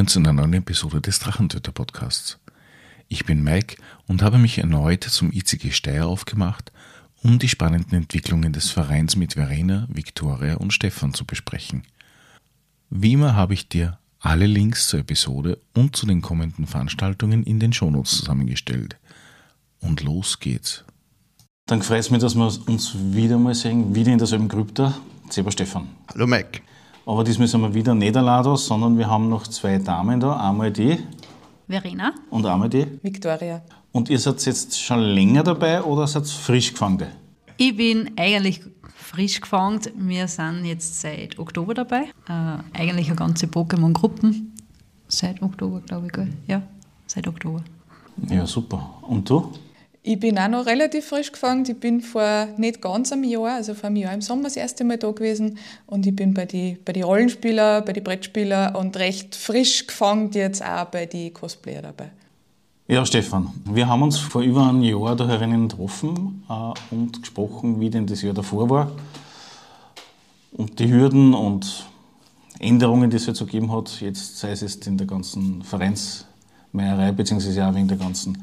willkommen zu einer neuen Episode des Drachentöter-Podcasts. Ich bin Mike und habe mich erneut zum ICG Steyr aufgemacht, um die spannenden Entwicklungen des Vereins mit Verena, Viktoria und Stefan zu besprechen. Wie immer habe ich dir alle Links zur Episode und zu den kommenden Veranstaltungen in den Shownotes zusammengestellt. Und los geht's. Dann freut es mich, dass wir uns wieder mal sehen, wieder in derselben Krypta. Servus Stefan. Hallo Mike. Aber diesmal sind wir wieder nicht allein da, sondern wir haben noch zwei Damen da. Einmal die Verena und einmal die Viktoria. Und ihr seid jetzt schon länger dabei oder seid frisch gefangen? Ich bin eigentlich frisch gefangen. Wir sind jetzt seit Oktober dabei. Eigentlich eine ganze Pokémon-Gruppen. Seit Oktober, glaube ich, gell? Ja, seit Oktober. Ja, super. Und du? Ich bin auch noch relativ frisch gefangen. Ich bin vor nicht ganz einem Jahr, also vor einem Jahr im Sommer das erste Mal da gewesen. Und ich bin bei den Rollenspielern, bei den Brettspielern und recht frisch gefangen jetzt auch bei den Cosplayer dabei. Ja, Stefan, wir haben uns vor über einem Jahr da herinnen getroffen und gesprochen, wie denn das Jahr davor war. Und die Hürden und Änderungen, die es jetzt so gegeben hat, jetzt sei es jetzt in der ganzen Vereinsmeierei, beziehungsweise auch wegen der ganzen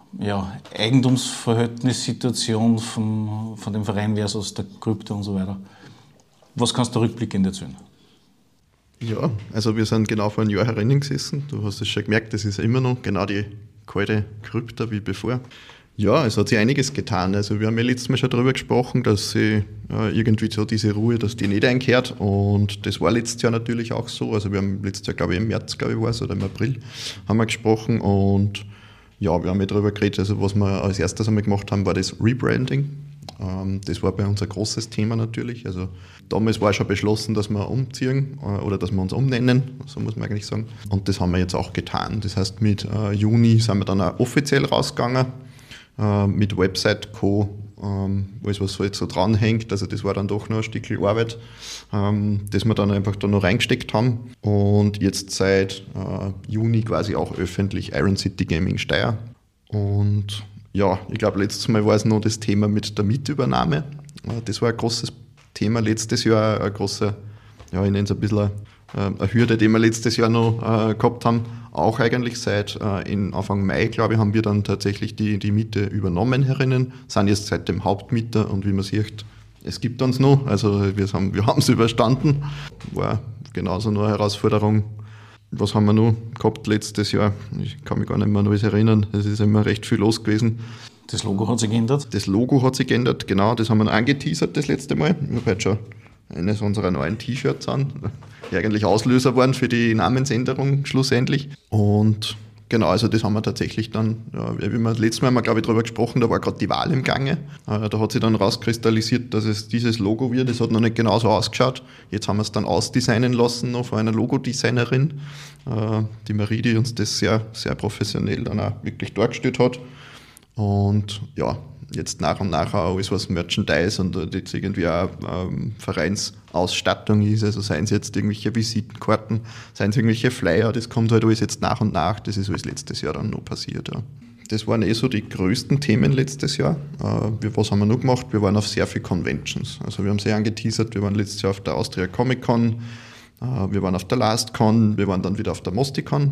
Eigentumsverhältnissituation von dem Verein versus der Krypta und so weiter. Was kannst du rückblickend erzählen? Ja, also wir sind genau vor einem Jahr herinnen gesessen. Du hast es schon gemerkt, das ist immer noch genau die kalte Krypta wie bevor. Ja, es hat sich einiges getan. Also wir haben ja letztes Mal schon darüber gesprochen, dass sie irgendwie so diese Ruhe, dass die nicht einkehrt. Und das war letztes Jahr natürlich auch so. Also wir haben letztes Jahr, glaube ich, im März, war es, oder im April, haben wir gesprochen. Und ja, wir haben ja darüber geredet. Also was wir als erstes einmal gemacht haben, war das Rebranding. Das war bei uns ein großes Thema natürlich. Also damals war schon beschlossen, dass wir umziehen oder dass wir uns umnennen, so muss man eigentlich sagen. Und das haben wir jetzt auch getan. Das heißt, mit Juni sind wir dann auch offiziell rausgegangen, mit Website Co., alles was so jetzt so dranhängt. Also das war dann doch noch ein Stückchen Arbeit, das wir dann einfach da noch reingesteckt haben. Und jetzt seit Juni quasi auch öffentlich Iron City Gaming Steyr. Und ja, ich glaube, letztes Mal war es noch das Thema mit der Mietübernahme. Das war ein großes Thema letztes Jahr, ein großer, ja, ich nenne es ein bisschen eine Hürde, die wir letztes Jahr noch gehabt haben. Auch eigentlich seit Anfang Mai, glaube ich, haben wir dann tatsächlich die Miete übernommen herinnen, sind jetzt seit dem Hauptmieter und wie man sieht, es gibt uns noch, also wir haben es überstanden. War genauso noch eine Herausforderung. Was haben wir noch gehabt letztes Jahr? Ich kann mich gar nicht mehr an alles erinnern. Es ist immer recht viel los gewesen. Das Logo hat sich geändert? Das Logo hat sich geändert, genau. Das haben wir angeteasert das letzte Mal. Ich habe heute schon eines unserer neuen T-Shirts an, die eigentlich Auslöser waren für die Namensänderung schlussendlich. Und genau, also das haben wir tatsächlich dann, ja, wie wir letztes Mal haben wir, glaube ich, darüber gesprochen, da war gerade die Wahl im Gange. Da hat sich dann rauskristallisiert, dass es dieses Logo wird. Das hat noch nicht genauso ausgeschaut. Jetzt haben wir es dann ausdesignen lassen, noch von einer Logodesignerin, die Marie, die uns das sehr, sehr professionell dann auch wirklich dargestellt hat. Und ja, jetzt nach und nach auch alles, was Merchandise und jetzt irgendwie auch Vereinsausstattung ist, also seien es jetzt irgendwelche Visitenkarten, seien es irgendwelche Flyer, das kommt halt alles jetzt nach und nach, das ist alles letztes Jahr dann noch passiert. Ja. Das waren so die größten Themen letztes Jahr. Was haben wir noch gemacht? Wir waren auf sehr viele Conventions, also wir haben sehr angeteasert, wir waren letztes Jahr auf der Austria Comic Con, wir waren auf der LastCon, wir waren dann wieder auf der Mosticon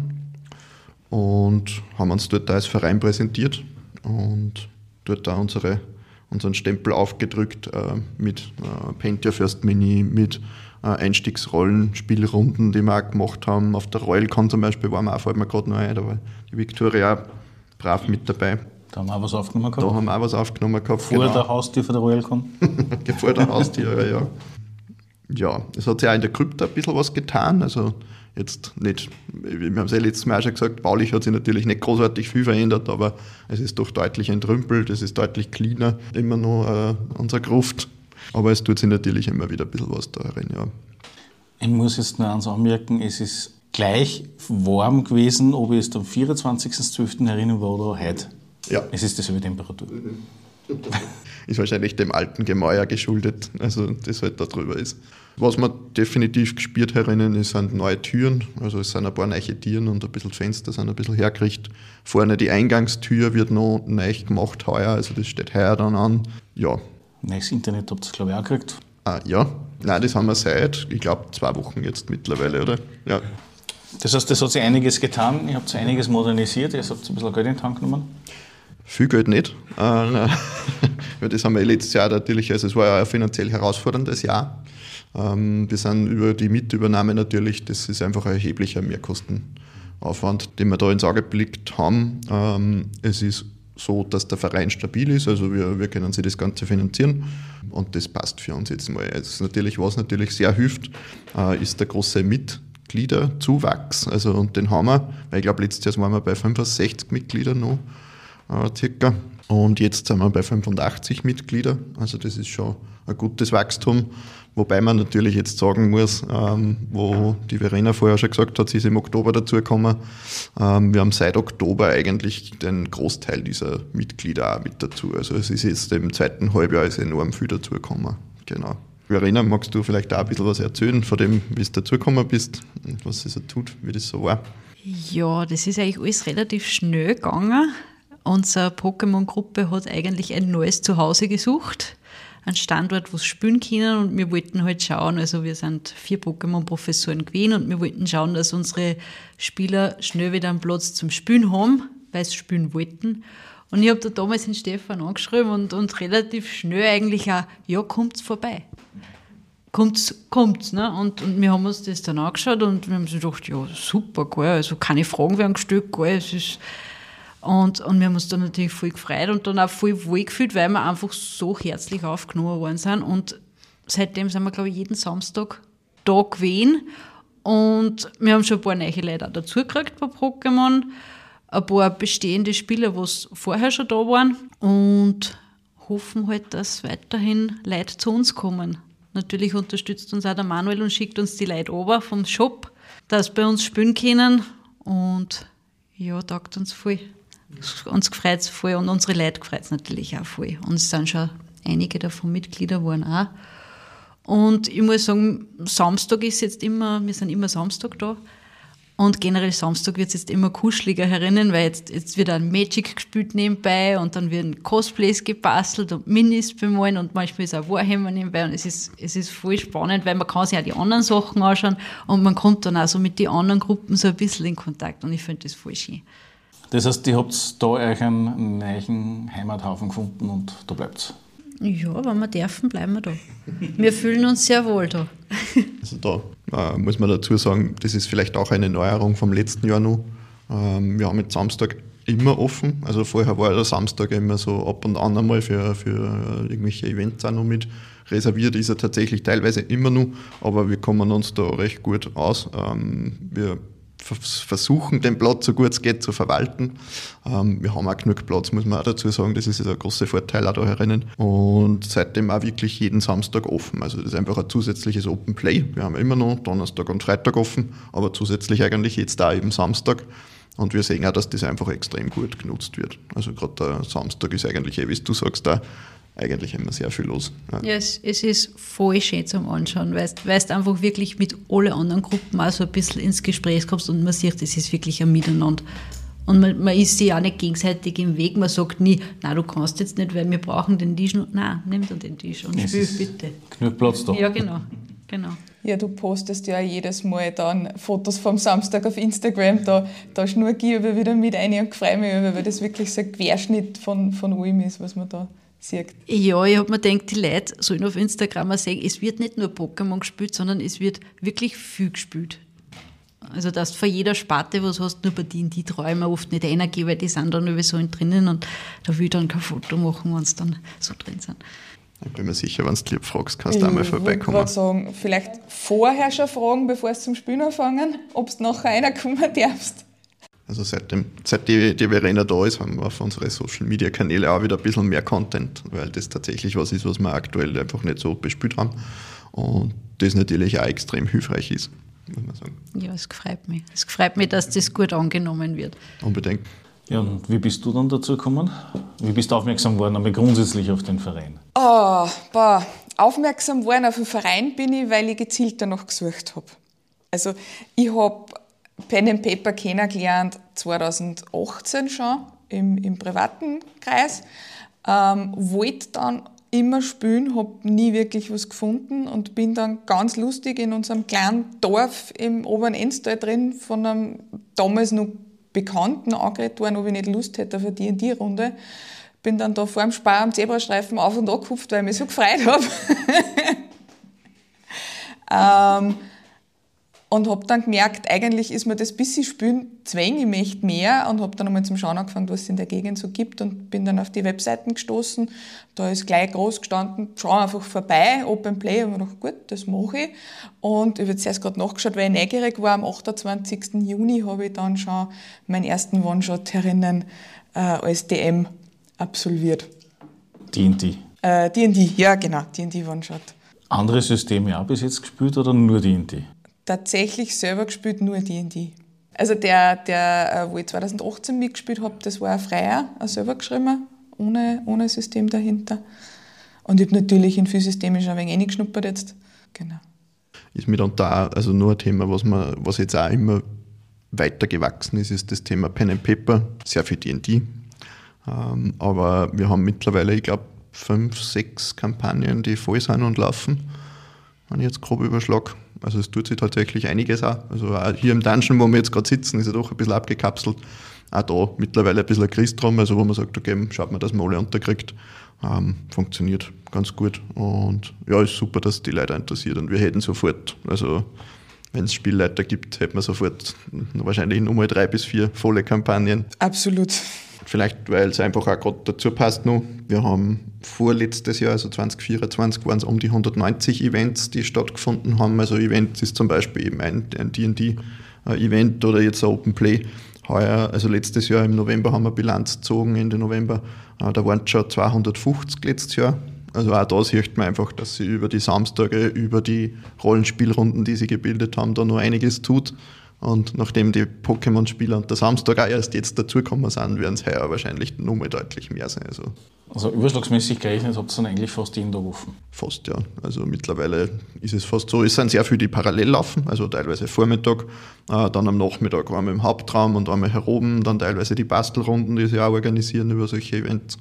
und haben uns dort als Verein präsentiert und dort da unseren Stempel aufgedrückt mit Pentia First Mini, mit Einstiegsrollenspielrunden, die wir auch gemacht haben. Auf der RoyalCon zum Beispiel waren wir auch, fällt mir gerade noch ein, da war die Viktoria brav mit dabei. Da haben wir auch was aufgenommen gehabt? Da haben wir auch was aufgenommen gehabt. Vor der Haustür von der RoyalCon? Vor der Haustür, ja. Ja, es hat sich auch in der Krypta ein bisschen was getan, also jetzt nicht, wir haben es ja letztes Mal auch schon gesagt, baulich hat sich natürlich nicht großartig viel verändert, aber es ist doch deutlich entrümpelt, es ist deutlich cleaner, immer noch unser Gruft. Aber es tut sich natürlich immer wieder ein bisschen was darin, ja. Ich muss jetzt noch eins anmerken, es ist gleich warm gewesen, ob ich jetzt am 24.12. erinnern war oder heute. Ja. Es ist dieselbe Temperatur. Ist wahrscheinlich dem alten Gemäuer geschuldet, also das halt da drüber ist. Was wir definitiv gespürt herinnen, sind neue Türen, also es sind ein paar neue Türen und ein bisschen Fenster sind ein bisschen hergerichtet. Vorne die Eingangstür wird noch neu gemacht heuer, also das steht heuer dann an. Ja. Neues Internet habt ihr, glaube ich, auch gekriegt? Ja, nein, das haben wir seit, ich glaube, 2 Wochen jetzt mittlerweile, oder? Ja. Das heißt, das hat sich einiges getan, ihr habt einiges modernisiert, ihr habt ein bisschen Geld in den Tank genommen. Viel Geld nicht. Nein. Weil das haben wir letztes Jahr natürlich, also es war ja ein finanziell herausforderndes Jahr. Wir sind über die Mitübernahme natürlich, das ist einfach ein erheblicher Mehrkostenaufwand, den wir da ins Auge geblickt haben. Es ist so, dass der Verein stabil ist, also wir können sich das Ganze finanzieren und das passt für uns jetzt mal. Also natürlich, was natürlich sehr hilft, ist der große Mitgliederzuwachs, also und den haben wir, weil ich glaube letztes Jahr waren wir bei 65 Mitgliedern noch circa und jetzt sind wir bei 85 Mitglieder, also das ist schon ein gutes Wachstum, wobei man natürlich jetzt sagen muss, wo die Verena vorher schon gesagt hat, sie ist im Oktober dazugekommen, wir haben seit Oktober eigentlich den Großteil dieser Mitglieder auch mit dazu, also es ist jetzt im zweiten Halbjahr ist enorm viel dazugekommen, genau. Verena, magst du vielleicht auch ein bisschen was erzählen von dem, wie du dazugekommen bist und was sie so tut, wie das so war? Ja, das ist eigentlich alles relativ schnell gegangen. Unsere Pokémon-Gruppe hat eigentlich ein neues Zuhause gesucht, einen Standort, wo sie spielen können und wir wollten halt schauen, also wir sind 4 Pokémon-Professoren gewesen und wir wollten schauen, dass unsere Spieler schnell wieder einen Platz zum Spielen haben, weil sie spielen wollten. Und ich habe da damals den Stefan angeschrieben und relativ schnell eigentlich auch, ja, kommt's vorbei. Kommt's, ne? Und wir haben uns das dann angeschaut und wir haben uns gedacht, ja, super, geil, also keine Fragen werden gestellt, geil, es ist... Und wir haben uns dann natürlich voll gefreut und dann auch voll wohl gefühlt, weil wir einfach so herzlich aufgenommen worden sind. Und seitdem sind wir, glaube ich, jeden Samstag da gewesen. Und wir haben schon ein paar neue Leute auch dazugekriegt bei Pokémon. Ein paar bestehende Spieler, die vorher schon da waren. Und hoffen halt, dass weiterhin Leute zu uns kommen. Natürlich unterstützt uns auch der Manuel und schickt uns die Leute runter vom Shop, dass sie bei uns spielen können. Und ja, taugt uns voll. Uns gefreut es voll und unsere Leute gefreut es natürlich auch voll. Und es sind schon einige davon Mitglieder geworden auch. Und ich muss sagen, Samstag ist jetzt immer, wir sind immer Samstag da. Und generell Samstag wird es jetzt immer kuscheliger herinnen, weil jetzt wird ein Magic gespielt nebenbei und dann werden Cosplays gebastelt und Minis bemalen und manchmal ist auch Warhammer nebenbei und es ist voll spannend, weil man kann sich auch die anderen Sachen anschauen und man kommt dann auch so mit den anderen Gruppen so ein bisschen in Kontakt und ich finde das voll schön. Das heißt, ihr habt da euch einen neuen Heimathaufen gefunden und da bleibt's. Ja, wenn wir dürfen, bleiben wir da. Wir fühlen uns sehr wohl da. Also da muss man dazu sagen, das ist vielleicht auch eine Neuerung vom letzten Jahr noch. Wir haben jetzt Samstag immer offen. Also vorher war der Samstag immer so ab und an einmal für irgendwelche Events auch noch mit reserviert. Ist er tatsächlich teilweise immer noch, aber wir kommen uns da recht gut aus. Wir versuchen, den Platz so gut es geht zu verwalten. Wir haben auch genug Platz, muss man auch dazu sagen. Das ist ein großer Vorteil auch da herinnen. Und seitdem auch wirklich jeden Samstag offen. Also das ist einfach ein zusätzliches Open Play. Wir haben immer noch Donnerstag und Freitag offen, aber zusätzlich eigentlich jetzt da eben Samstag. Und wir sehen auch, dass das einfach extrem gut genutzt wird. Also gerade der Samstag ist eigentlich, wie du sagst, da eigentlich immer sehr viel los. Ja, es ist voll schön zum Anschauen, weil du einfach wirklich mit allen anderen Gruppen auch so ein bisschen ins Gespräch kommst und man sieht, es ist wirklich ein Miteinander. Und man ist sich auch nicht gegenseitig im Weg, man sagt nie, nein, du kannst jetzt nicht, weil wir brauchen den Tisch. Nein, nimm dir den Tisch und spiel bitte. Genug Platz da. Ja, genau. Ja, du postest ja jedes Mal dann Fotos vom Samstag auf Instagram, da schnurge ich wieder mit rein und freue mich, weil das wirklich so ein Querschnitt von allem ist, was man da sieht. Ja, ich habe mir gedacht, die Leute sollen auf Instagram auch sehen, es wird nicht nur Pokémon gespielt, sondern es wird wirklich viel gespielt. Also, dass du von jeder Sparte was hast, nur bei denen, die traue ich mir oft nicht reingehen, weil die sind dann so drinnen und da will ich dann kein Foto machen, wenn sie dann so drin sind. Ich bin mir sicher, wenn du lieb fragst, kannst du einmal vorbeikommen. Ich wollte gerade sagen, vielleicht vorher schon fragen, bevor sie zum Spielen anfangen, ob du nachher reinkommen darfst. Also seit die Verena da ist, haben wir auf unsere Social-Media-Kanäle auch wieder ein bisschen mehr Content, weil das tatsächlich was ist, was wir aktuell einfach nicht so bespielt haben. Und das natürlich auch extrem hilfreich ist, muss man sagen. Ja, es freut mich. Es freut mich, dass das gut angenommen wird. Unbedingt. Ja, und wie bist du dann dazu gekommen? Wie bist du aufmerksam geworden, aber grundsätzlich auf den Verein? Aufmerksam geworden auf den Verein bin ich, weil ich gezielt danach gesucht habe. Also ich habe Pen and Paper kennengelernt 2018 schon im privaten Kreis, wollte dann immer spielen, habe nie wirklich was gefunden und bin dann ganz lustig in unserem kleinen Dorf im oberen Enstal drin von einem damals noch Bekannten angeredet worden, ob ich nicht Lust hätte auf eine D&D-Runde. Bin dann da vor dem Spar am Zebrastreifen auf und angehupft, weil ich mich so gefreut habe. Und habe dann gemerkt, eigentlich ist mir das bisschen Spielen zwäng, ich möchte mehr, und habe dann einmal zum Schauen angefangen, was es in der Gegend so gibt, und bin dann auf die Webseiten gestoßen. Da ist gleich groß gestanden, schau einfach vorbei, Open Play, und ich habe gedacht, gut, das mache ich. Und ich habe jetzt erst gerade nachgeschaut, weil ich neugierig war, am 28. Juni habe ich dann schon meinen ersten One-Shot herinnen als DM absolviert. D&D. D&D, ja genau, D&D One-Shot. Andere Systeme auch bis jetzt gespielt oder nur D&D? Tatsächlich selber gespielt, nur D&D. Also der wo ich 2018 mitgespielt habe, das war ein Freier, ein selber geschrieben, ohne System dahinter. Und ich habe natürlich in viel Systeme schon ein wenig reingeschnuppert jetzt. Genau. Ist mitunter auch, also nur ein Thema, was jetzt auch immer weiter gewachsen ist das Thema Pen and Paper, sehr viel D&D. Aber wir haben mittlerweile, ich glaube, 5, 6 Kampagnen, die voll sind und laufen, wenn ich jetzt grob überschlage. Also es tut sich tatsächlich einiges auch. Also auch hier im Dungeon, wo wir jetzt gerade sitzen, ist ja doch ein bisschen abgekapselt. Auch da mittlerweile ein bisschen ein Christ drum, also wo man sagt, okay, schaut man, dass man alle unterkriegt. Funktioniert ganz gut. Und ja, ist super, dass die Leute interessiert. Und wir hätten sofort, also wenn es Spielleiter gibt, hätten wir sofort wahrscheinlich nochmal 3 bis 4 volle Kampagnen. Absolut. Vielleicht, weil es einfach auch gerade dazu passt noch. Wir haben vorletztes Jahr, also 2024, waren es um die 190 Events, die stattgefunden haben. Also Events ist zum Beispiel eben ein D&D-Event oder jetzt ein Open Play. Heuer, also letztes Jahr im November haben wir Bilanz gezogen, Ende November. Da waren es schon 250 letztes Jahr. Also auch da sieht man einfach, dass sie über die Samstage, über die Rollenspielrunden, die sie gebildet haben, da noch einiges tut. Und nachdem die Pokémon-Spieler und der Samstag auch erst jetzt dazugekommen sind, werden es heuer wahrscheinlich noch mal deutlich mehr sein. Also überschlagsmäßig gerechnet habt ihr dann eigentlich fast jeden Tag offen? Fast, ja. Also mittlerweile ist es fast so. Es sind sehr viele, die parallel laufen, also teilweise Vormittag, dann am Nachmittag einmal im Hauptraum und einmal heroben, dann teilweise die Bastelrunden, die sie auch organisieren über solche Events.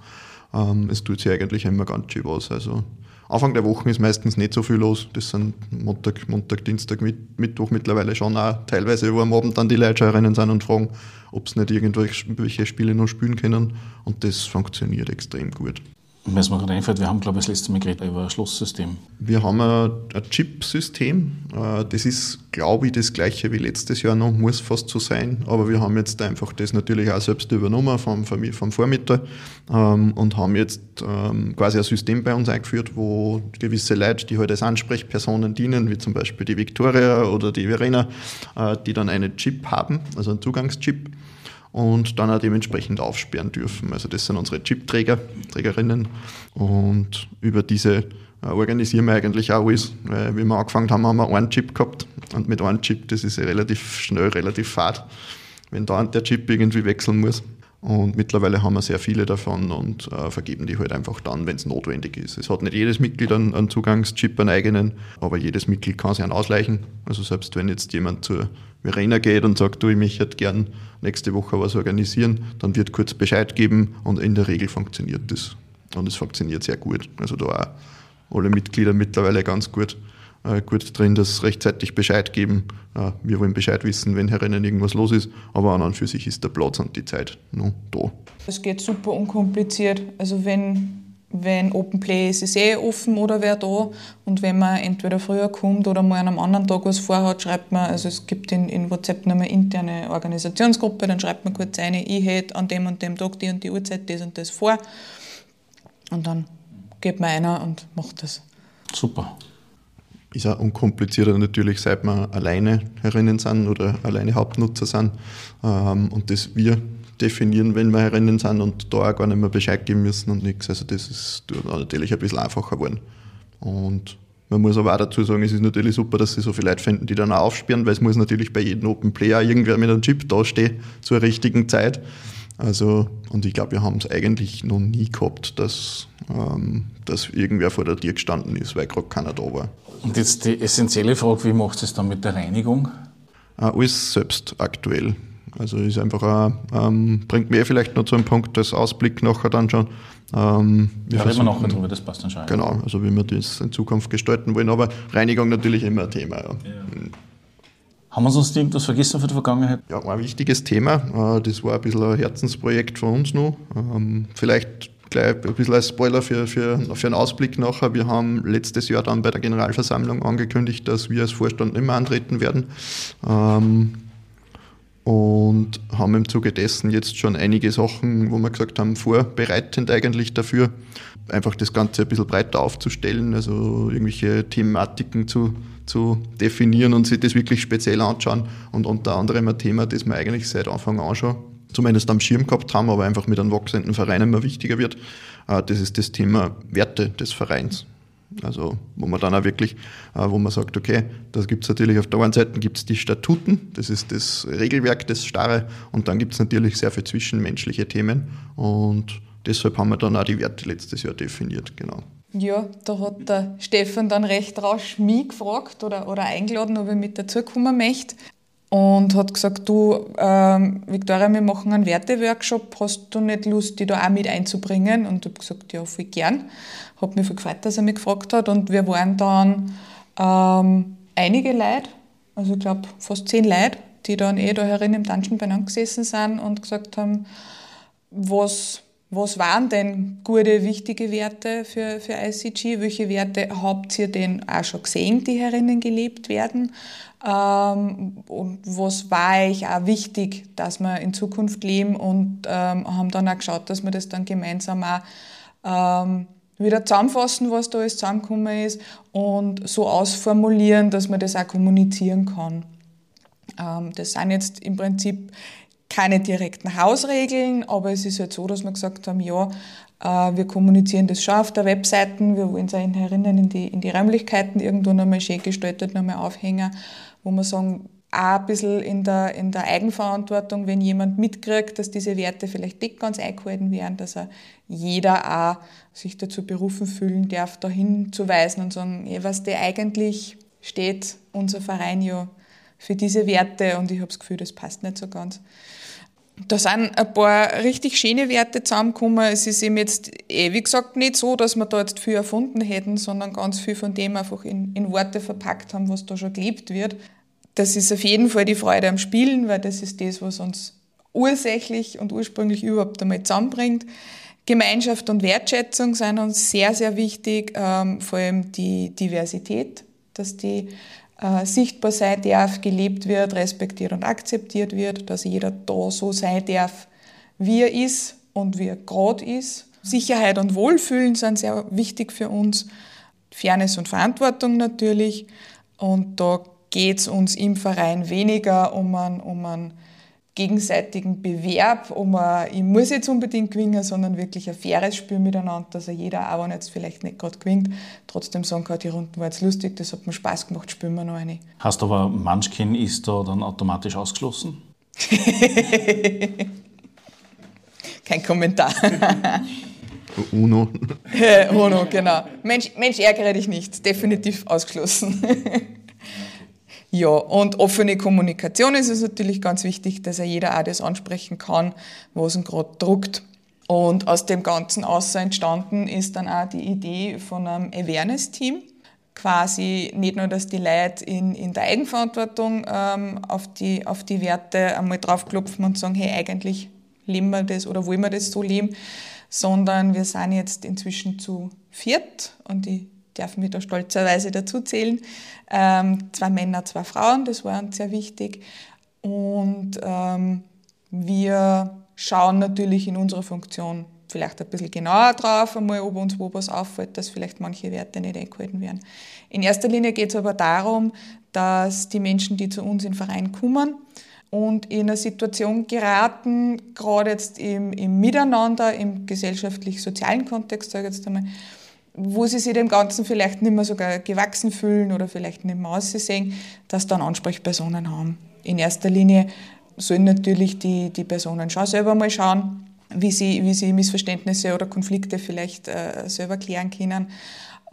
Es tut sich eigentlich immer ganz schön was. Also Anfang der Woche ist meistens nicht so viel los. Das sind Montag, Dienstag, Mittwoch mittlerweile schon auch teilweise, wo am Abend dann die Leute schon rennen sind und fragen, ob sie nicht irgendwelche Spiele noch spielen können. Und das funktioniert extrem gut. Wenn es mir gerade einfällt, wir haben, glaube ich, das letzte Mal geredet über ein Schlusssystem. Wir haben ein Chip-System. Das ist, glaube ich, das gleiche wie letztes Jahr noch, muss fast so sein. Aber wir haben jetzt einfach das natürlich auch selbst übernommen vom Vormittag und haben jetzt quasi ein System bei uns eingeführt, wo gewisse Leute, die halt als Ansprechpersonen dienen, wie zum Beispiel die Victoria oder die Verena, die dann einen Chip haben, also einen Zugangschip, und dann auch dementsprechend aufsperren dürfen. Also das sind unsere Chip-Trägerinnen, und über diese organisieren wir eigentlich auch alles. Weil wie wir angefangen haben, haben wir einen Chip gehabt, und mit einem Chip, das ist ja relativ schnell, relativ fad, wenn da der Chip irgendwie wechseln muss. Und mittlerweile haben wir sehr viele davon und vergeben die halt einfach dann, wenn es notwendig ist. Es hat nicht jedes Mitglied einen Zugangschip, einen eigenen, aber jedes Mitglied kann sich einen ausleihen. Also selbst wenn jetzt jemand zur Verena geht und sagt, du, ich möchte gern nächste Woche was organisieren, dann wird kurz Bescheid geben, und in der Regel funktioniert das. Und es funktioniert sehr gut. Also da auch alle Mitglieder mittlerweile ganz gut drin, dass rechtzeitig Bescheid geben. Wir wollen Bescheid wissen, wenn herinnen irgendwas los ist, aber an und für sich ist der Platz und die Zeit noch da. Es geht super unkompliziert. Also wenn Open Play ist, ist offen oder wer da. Und wenn man entweder früher kommt oder mal an einem anderen Tag was vorhat, schreibt man, also es gibt in WhatsApp noch eine interne Organisationsgruppe, dann schreibt man kurz eine, ich hätte an dem und dem Tag die und die Uhrzeit das und das vor. Und dann geht man einer und macht das. Super. Ist auch unkomplizierter natürlich, seit wir alleine herinnen sind oder alleine Hauptnutzer sind, und das wir definieren, wenn wir herinnen sind und da auch gar nicht mehr Bescheid geben müssen und nichts. Also das ist natürlich ein bisschen einfacher geworden. Und man muss aber auch dazu sagen, es ist natürlich super, dass sie so viele Leute finden, die dann auch aufsperren, weil es muss natürlich bei jedem Open Player irgendwer mit einem Chip dastehen zur richtigen Zeit. Also, und ich glaube, wir haben es eigentlich noch nie gehabt, dass irgendwer vor der Tür gestanden ist, weil gerade keiner da war. Und jetzt die essentielle Frage, wie macht es dann mit der Reinigung? Alles selbst aktuell. Also ist einfach bringt mir vielleicht noch zu einem Punkt, das Ausblick nachher dann schon. Da reden wir nachher drüber, das passt dann schon. Genau, also wie wir das in Zukunft gestalten wollen, aber Reinigung natürlich immer ein Thema. Ja. Haben wir sonst irgendwas vergessen von der Vergangenheit? Ja, ein wichtiges Thema, das war ein bisschen ein Herzensprojekt von uns noch. Vielleicht gleich ein bisschen als Spoiler für einen Ausblick nachher. Wir haben letztes Jahr dann bei der Generalversammlung angekündigt, dass wir als Vorstand nicht mehr antreten werden. Und haben im Zuge dessen jetzt schon einige Sachen, wo wir gesagt haben, vorbereitend eigentlich dafür, einfach das Ganze ein bisschen breiter aufzustellen, also irgendwelche Thematiken zu definieren und sich das wirklich speziell anschauen. Und unter anderem ein Thema, das wir eigentlich seit Anfang an schon zumindest am Schirm gehabt haben, aber einfach mit einem wachsenden Verein immer wichtiger wird, das ist das Thema Werte des Vereins. Also wo man dann auch wirklich, wo man sagt, okay, da gibt es natürlich auf der einen Seite gibt's die Statuten, das ist das Regelwerk, das Starre, und dann gibt es natürlich sehr viele zwischenmenschliche Themen, und deshalb haben wir dann auch die Werte letztes Jahr definiert, genau. Ja, da hat der Stefan dann recht rasch mich gefragt oder eingeladen, ob ich mit dazukommen möchte. Und hat gesagt, du, Viktoria, wir machen einen Werteworkshop, hast du nicht Lust, dich da auch mit einzubringen? Und ich habe gesagt, ja, voll gern. Hat mich voll gefreut, dass er mich gefragt hat. Und wir waren dann einige Leute, also ich glaube fast 10 Leute, die dann da herin im Dungeon beieinander gesessen sind und gesagt haben, was waren denn gute, wichtige Werte für ICG? Welche Werte habt ihr denn auch schon gesehen, die herinnen gelebt werden? Und was war euch auch wichtig, dass wir in Zukunft leben? Und haben dann auch geschaut, dass wir das dann gemeinsam auch wieder zusammenfassen, was da alles zusammengekommen ist, und so ausformulieren, dass man das auch kommunizieren kann. Das sind jetzt im Prinzip keine direkten Hausregeln, aber es ist halt so, dass wir gesagt haben, ja, wir kommunizieren das schon auf der Webseite, wir wollen es auch herinnen in die Räumlichkeiten irgendwo nochmal schön gestaltet, nochmal aufhängen, wo wir sagen, auch ein bisschen in der Eigenverantwortung, wenn jemand mitkriegt, dass diese Werte vielleicht nicht ganz eingehalten werden, dass jeder auch sich dazu berufen fühlen darf, da hinzuweisen und sagen, ja, was der eigentlich steht, unser Verein ja für diese Werte, und ich habe das Gefühl, das passt nicht so ganz. Da sind ein paar richtig schöne Werte zusammengekommen. Es ist eben jetzt, wie gesagt, nicht so, dass wir da jetzt viel erfunden hätten, sondern ganz viel von dem einfach in Worte verpackt haben, was da schon gelebt wird. Das ist auf jeden Fall die Freude am Spielen, weil das ist das, was uns ursächlich und ursprünglich überhaupt einmal zusammenbringt. Gemeinschaft und Wertschätzung sind uns sehr, sehr wichtig, vor allem die Diversität, dass die sichtbar sein darf, gelebt wird, respektiert und akzeptiert wird, dass jeder da so sein darf, wie er ist und wie er gerade ist. Sicherheit und Wohlfühlen sind sehr wichtig für uns. Fairness und Verantwortung natürlich. Und da geht es uns im Verein weniger um einen gegenseitigen Bewerb, ich muss jetzt unbedingt gewinnen, sondern wirklich ein faires Spiel miteinander, dass jeder, auch wenn jetzt vielleicht nicht gerade gewinnt, trotzdem sagen kann, die Runden war jetzt lustig, das hat mir Spaß gemacht, spielen wir noch eine. Heißt aber, Munchkin ist da dann automatisch ausgeschlossen? Kein Kommentar. UNO. UNO, genau. Mensch, ärgere dich nicht, definitiv ausgeschlossen. Ja, und offene Kommunikation ist es natürlich ganz wichtig, dass jeder auch das ansprechen kann, was ihn gerade druckt. Und aus dem Ganzen außer entstanden ist dann auch die Idee von einem Awareness-Team. Quasi nicht nur, dass die Leute in der Eigenverantwortung auf die Werte einmal draufklopfen und sagen, hey, eigentlich leben wir das oder wollen wir das so leben, sondern wir sind jetzt inzwischen zu 4 und die dürfen wir da stolzerweise dazu zählen. 2 Männer, 2 Frauen, das war uns sehr wichtig. Und wir schauen natürlich in unserer Funktion vielleicht ein bisschen genauer drauf, einmal, ob uns wo was auffällt, dass vielleicht manche Werte nicht eingehalten werden. In erster Linie geht es aber darum, dass die Menschen, die zu uns in den Verein kommen und in eine Situation geraten, gerade jetzt im Miteinander, im gesellschaftlich-sozialen Kontext, sage ich jetzt einmal, wo sie sich dem Ganzen vielleicht nicht mehr sogar gewachsen fühlen oder vielleicht nicht mehr aussehen, dass sie dann Ansprechpersonen haben. In erster Linie sollen natürlich die Personen schon selber mal schauen, wie sie Missverständnisse oder Konflikte vielleicht selber klären können.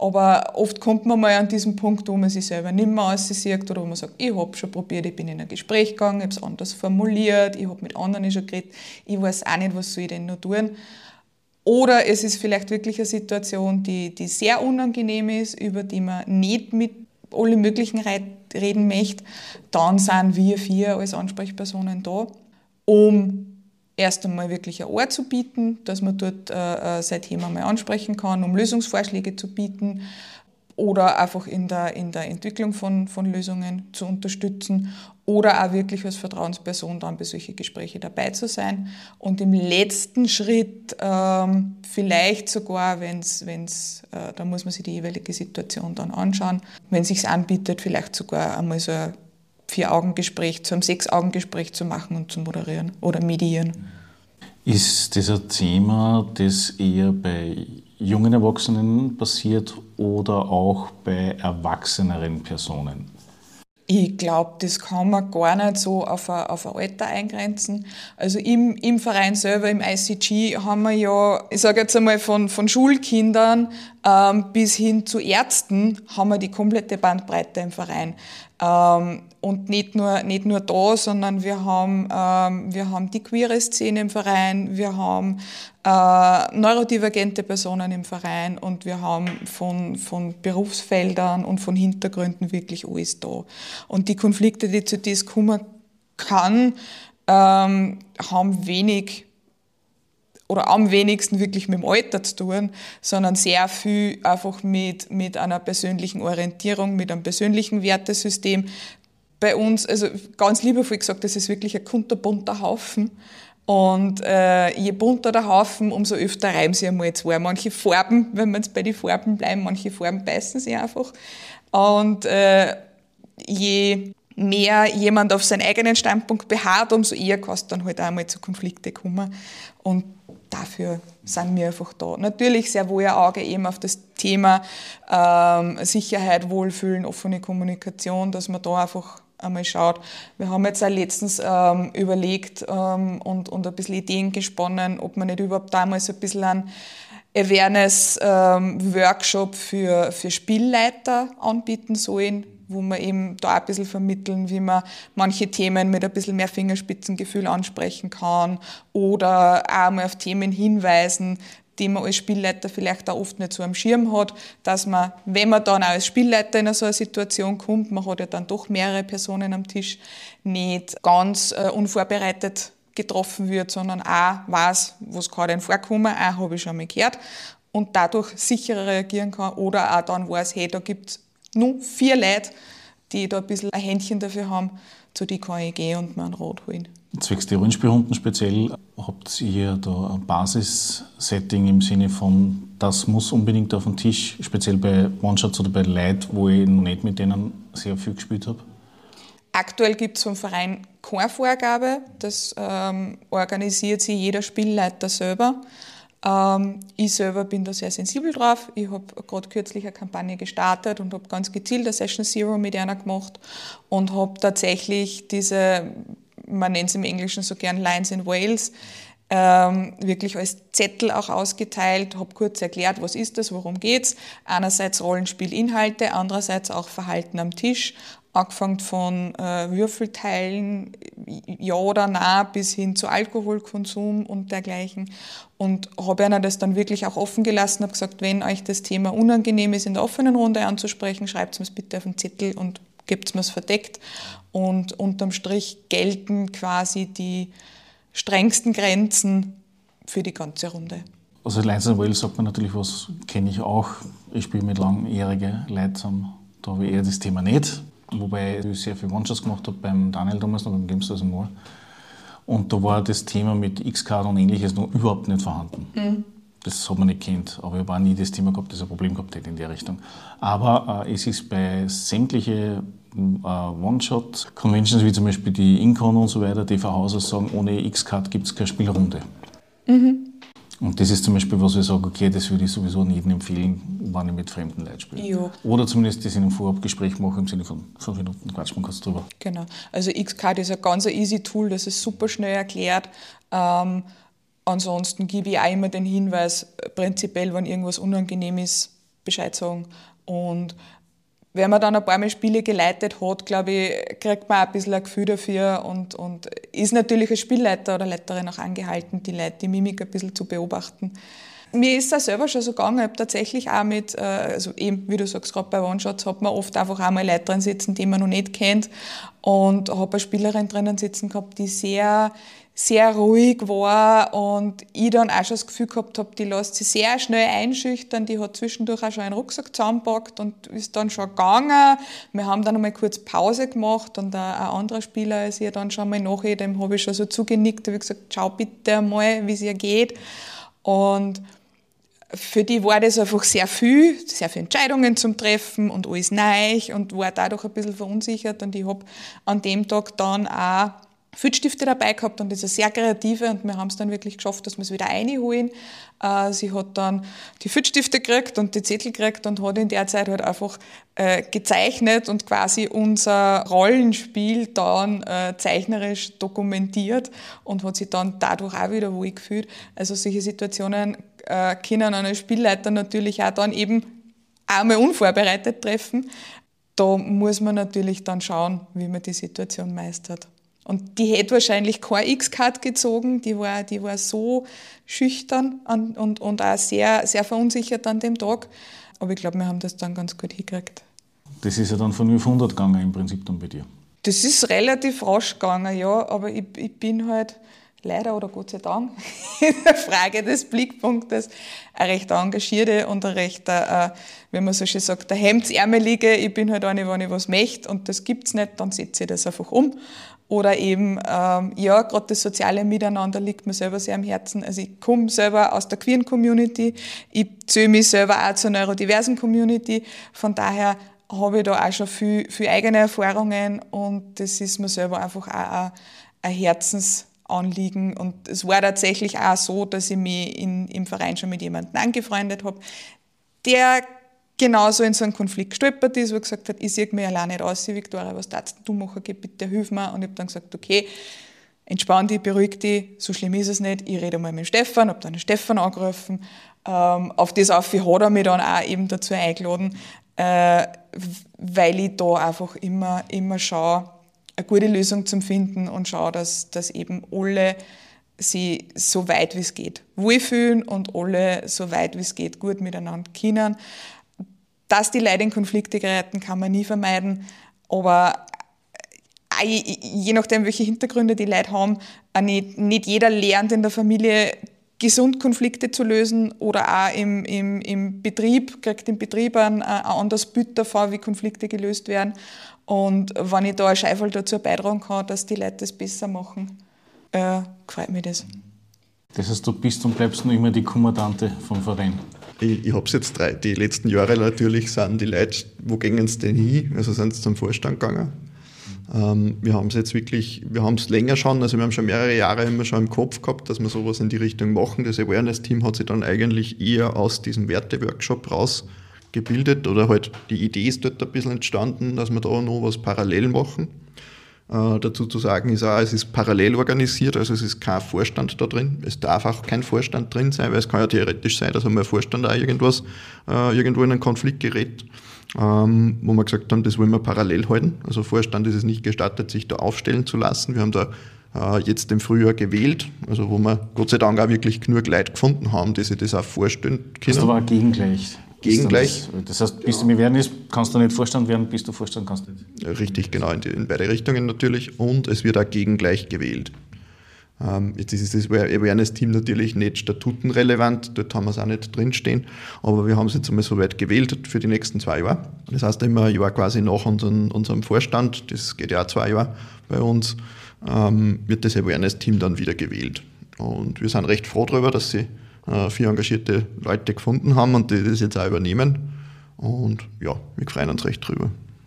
Aber oft kommt man mal an diesen Punkt, wo man sich selber nicht mehr aussieht oder wo man sagt, ich habe schon probiert, ich bin in ein Gespräch gegangen, ich habe es anders formuliert, ich habe mit anderen schon geredet, ich weiß auch nicht, was soll ich denn noch tun. Oder es ist vielleicht wirklich eine Situation, die sehr unangenehm ist, über die man nicht mit allen möglichen reden möchte. Dann sind wir 4 als Ansprechpersonen da, um erst einmal wirklich ein Ohr zu bieten, dass man dort sein Thema mal ansprechen kann, um Lösungsvorschläge zu bieten oder einfach in der Entwicklung von Lösungen zu unterstützen oder auch wirklich als Vertrauensperson dann bei solchen Gesprächen dabei zu sein. Und im letzten Schritt vielleicht sogar, da muss man sich die jeweilige Situation dann anschauen, wenn es sich anbietet, vielleicht sogar einmal so ein 4-Augen-Gespräch zu einem 6-Augen-Gespräch zu machen und zu moderieren oder mediieren. Ist das ein Thema, das eher bei jungen Erwachsenen passiert oder auch bei erwachseneren Personen? Ich glaube, das kann man gar nicht so auf ein Alter eingrenzen. Also im Verein selber, im ICG, haben wir ja, ich sage jetzt einmal von Schulkindern bis hin zu Ärzten, haben wir die komplette Bandbreite im Verein. Und nicht nur da, sondern wir haben die queere Szene im Verein, wir haben neurodivergente Personen im Verein und wir haben von Berufsfeldern und von Hintergründen wirklich alles da. Und die Konflikte, die zu das kommen kann, haben wenig oder am wenigsten wirklich mit dem Alter zu tun, sondern sehr viel einfach mit einer persönlichen Orientierung, mit einem persönlichen Wertesystem. Bei uns, also ganz liebevoll gesagt, das ist wirklich ein kunterbunter Haufen. Und je bunter der Haufen, umso öfter reiben sie einmal 2. Manche Farben, wenn wir jetzt bei den Farben bleiben, manche Farben beißen sie einfach. Und je mehr jemand auf seinen eigenen Standpunkt beharrt, umso eher kann es dann halt auch einmal zu Konflikten kommen. Und dafür sind wir einfach da. Natürlich sehr wohl ein Auge eben auf das Thema Sicherheit, Wohlfühlen, offene Kommunikation, dass man da einfach einmal schaut. Wir haben jetzt auch letztens überlegt und ein bisschen Ideen gesponnen, ob man nicht überhaupt damals ein bisschen einen Awareness-Workshop für Spielleiter anbieten sollen, wo wir eben da ein bisschen vermitteln, wie man manche Themen mit ein bisschen mehr Fingerspitzengefühl ansprechen kann oder auch mal auf Themen hinweisen, die man als Spielleiter vielleicht auch oft nicht so am Schirm hat, dass man, wenn man dann auch als Spielleiter in so eine Situation kommt, man hat ja dann doch mehrere Personen am Tisch, nicht ganz unvorbereitet getroffen wird, sondern auch weiß, was kann denn vorkommen, auch habe ich schon mal gehört und dadurch sicherer reagieren kann oder auch dann weiß, hey, da gibt es nur 4 Leute, die da ein bisschen ein Händchen dafür haben, zu die kann ich gehen und mir einen Rat holen. Zwecks der Rollenspielrunden speziell, habt ihr da ein Basissetting im Sinne von, das muss unbedingt auf den Tisch, speziell bei One-Shots oder bei Leuten, wo ich noch nicht mit denen sehr viel gespielt habe? Aktuell gibt es vom Verein keine Vorgabe, das organisiert sich jeder Spielleiter selber. Ich selber bin da sehr sensibel drauf. Ich habe gerade kürzlich eine Kampagne gestartet und habe ganz gezielt eine Session Zero mit einer gemacht und habe tatsächlich diese, man nennt es im Englischen so gern Lines in Wales, wirklich als Zettel auch ausgeteilt, habe kurz erklärt, was ist das, worum geht's. Einerseits Rollenspielinhalte, andererseits auch Verhalten am Tisch, angefangen von Würfelteilen, ja oder nein, bis hin zu Alkoholkonsum und dergleichen. Und habe ihnen das dann wirklich auch offen gelassen, habe gesagt, wenn euch das Thema unangenehm ist, in der offenen Runde anzusprechen, schreibt es mir bitte auf den Zettel und gebt es mir verdeckt. Und unterm Strich gelten quasi die strengsten Grenzen für die ganze Runde. Also Lines in Wales sagt man natürlich was, kenne ich auch. Ich spiele mit langjährigen Leuten zusammen. Da habe ich eher das Thema nicht. Wobei ich sehr viel One-Shots gemacht habe beim Daniel damals noch, beim Gamestars More. Und da war das Thema mit X-Card und Ähnliches noch überhaupt nicht vorhanden. Mhm. Das hat man nicht gekannt, aber ich habe auch nie das Thema gehabt, das ein Problem gehabt hätte in der Richtung. Aber es ist bei sämtlichen One-Shot-Conventions, wie zum Beispiel die Incon und so weiter, die Hauser sagen, ohne X-Card gibt es keine Spielrunde. Mhm. Und das ist zum Beispiel, was ich sage, okay, das würde ich sowieso jedem empfehlen, wenn ich mit fremden Leuten spiele. Ja. Oder zumindest das in einem Vorabgespräch mache, im Sinne von 5 Minuten quatscht man kurz drüber. Genau. Also X-Card ist ein ganz easy Tool, das ist super schnell erklärt. Ansonsten gebe ich auch immer den Hinweis, prinzipiell, wenn irgendwas unangenehm ist, Bescheid sagen. Und wenn man dann ein paar Mal Spiele geleitet hat, glaube ich, kriegt man auch ein bisschen ein Gefühl dafür und ist natürlich als Spielleiter oder Leiterin auch angehalten, die Leute, die Mimik ein bisschen zu beobachten. Mir ist es selber schon so gegangen, ich habe tatsächlich auch mit, also eben, wie du sagst, gerade bei One-Shots hat man oft einfach auch mal Leute drin sitzen, die man noch nicht kennt, und habe eine Spielerin drinnen sitzen gehabt, die sehr, sehr ruhig war und ich dann auch schon das Gefühl gehabt habe, die lässt sich sehr schnell einschüchtern, die hat zwischendurch auch schon einen Rucksack zusammengepackt und ist dann schon gegangen. Wir haben dann einmal kurz Pause gemacht und ein anderer Spieler ist ihr dann schon mal nachher, dem habe ich schon so zugenickt, habe gesagt, schau bitte einmal, wie es ihr geht. Und für die war das einfach sehr viele Entscheidungen zum Treffen und alles neu und war dadurch ein bisschen verunsichert, und ich habe an dem Tag dann auch Filzstifte dabei gehabt und das ist eine sehr kreative, und wir haben es dann wirklich geschafft, dass wir es wieder reinholen. Sie hat dann die Filzstifte gekriegt und die Zettel gekriegt und hat in der Zeit halt einfach gezeichnet und quasi unser Rollenspiel dann zeichnerisch dokumentiert und hat sich dann dadurch auch wieder wohl gefühlt. Also solche Situationen können eine Spielleiter natürlich auch dann eben einmal unvorbereitet treffen. Da muss man natürlich dann schauen, wie man die Situation meistert. Und die hätte wahrscheinlich keine X-Card gezogen, die war so schüchtern und auch sehr, sehr verunsichert an dem Tag. Aber ich glaube, wir haben das dann ganz gut hingekriegt. Das ist ja dann von 0 auf 100 gegangen im Prinzip dann bei dir. Das ist relativ rasch gegangen, ja, aber ich bin halt leider oder Gott sei Dank in der Frage des Blickpunktes eine recht engagierte und eine recht, wie man so schön sagt, der Hemdsärmelige. Ich bin halt eine, wenn ich was möchte und das gibt's nicht, dann setze ich das einfach um. Oder eben, gerade das soziale Miteinander liegt mir selber sehr am Herzen. Also ich komme selber aus der queeren Community, ich zähle mich selber auch zur neurodiversen Community. Von daher habe ich da auch schon viel eigene Erfahrungen und das ist mir selber einfach auch ein Herzensanliegen. Und es war tatsächlich auch so, dass ich mich im Verein schon mit jemandem angefreundet habe, der genauso in so einen Konflikt gestolpert ist, wo er gesagt hat, ich sehe mich allein nicht aus, Viktoria, was darfst du machen, geh bitte, hilf mir. Und ich habe dann gesagt, okay, entspann dich, beruhig dich, so schlimm ist es nicht, ich rede mal mit dem Stefan, habe dann den Stefan angerufen, auf das hat er mich dann auch eben dazu eingeladen, weil ich da einfach immer schaue, eine gute Lösung zu finden und schaue, dass eben alle sie so weit wie es geht wohlfühlen und alle so weit wie es geht gut miteinander können. Dass die Leute in Konflikte geraten, kann man nie vermeiden, aber je nachdem, welche Hintergründe die Leute haben, nicht jeder lernt in der Familie gesund Konflikte zu lösen oder auch im Betrieb, kriegt im Betrieb ein anderes Bild davon, wie Konflikte gelöst werden. Und wenn ich da ein Scheifel dazu beitragen kann, dass die Leute das besser machen, gefällt mir das. Das heißt, du bist und bleibst noch immer die Kommandante vom Verein? Ich habe es jetzt die letzten Jahre natürlich, sind die Leute, wo gehen sie denn hin? Also sind sie zum Vorstand gegangen. Wir haben es jetzt wirklich, wir haben es länger schon, also wir haben schon mehrere Jahre immer schon im Kopf gehabt, dass wir sowas in die Richtung machen. Das Awareness-Team hat sich dann eigentlich eher aus diesem Werte-Workshop rausgebildet oder halt die Idee ist dort ein bisschen entstanden, dass wir da noch was parallel machen. Dazu zu sagen ist auch, es ist parallel organisiert, also es ist kein Vorstand da drin. Es darf auch kein Vorstand drin sein, weil es kann ja theoretisch sein, dass einmal ein Vorstand auch irgendwo in einen Konflikt gerät, wo wir gesagt haben, das wollen wir parallel halten. Also Vorstand ist es nicht gestattet, sich da aufstellen zu lassen. Wir haben da jetzt im Frühjahr gewählt, also wo wir Gott sei Dank auch wirklich genug Leute gefunden haben, die sich das auch vorstellen können. Das war gegengleich. Gegengleich. Das heißt, bis du mir werden ist, kannst du nicht Vorstand werden, bis du Vorstand kannst du nicht. Richtig, genau, in beide Richtungen natürlich. Und es wird auch gegengleich gewählt. Jetzt ist das Awareness-Team natürlich nicht statutenrelevant, dort haben wir es auch nicht drinstehen, aber wir haben es jetzt einmal so weit gewählt für die nächsten 2 Jahre. Das heißt, immer ein Jahr quasi nach unserem Vorstand, das geht ja auch 2 Jahre bei uns, wird das Awareness-Team dann wieder gewählt. Und wir sind recht froh darüber, dass sie 4 engagierte Leute gefunden haben und die das jetzt auch übernehmen. Und ja, wir freuen uns recht drüber.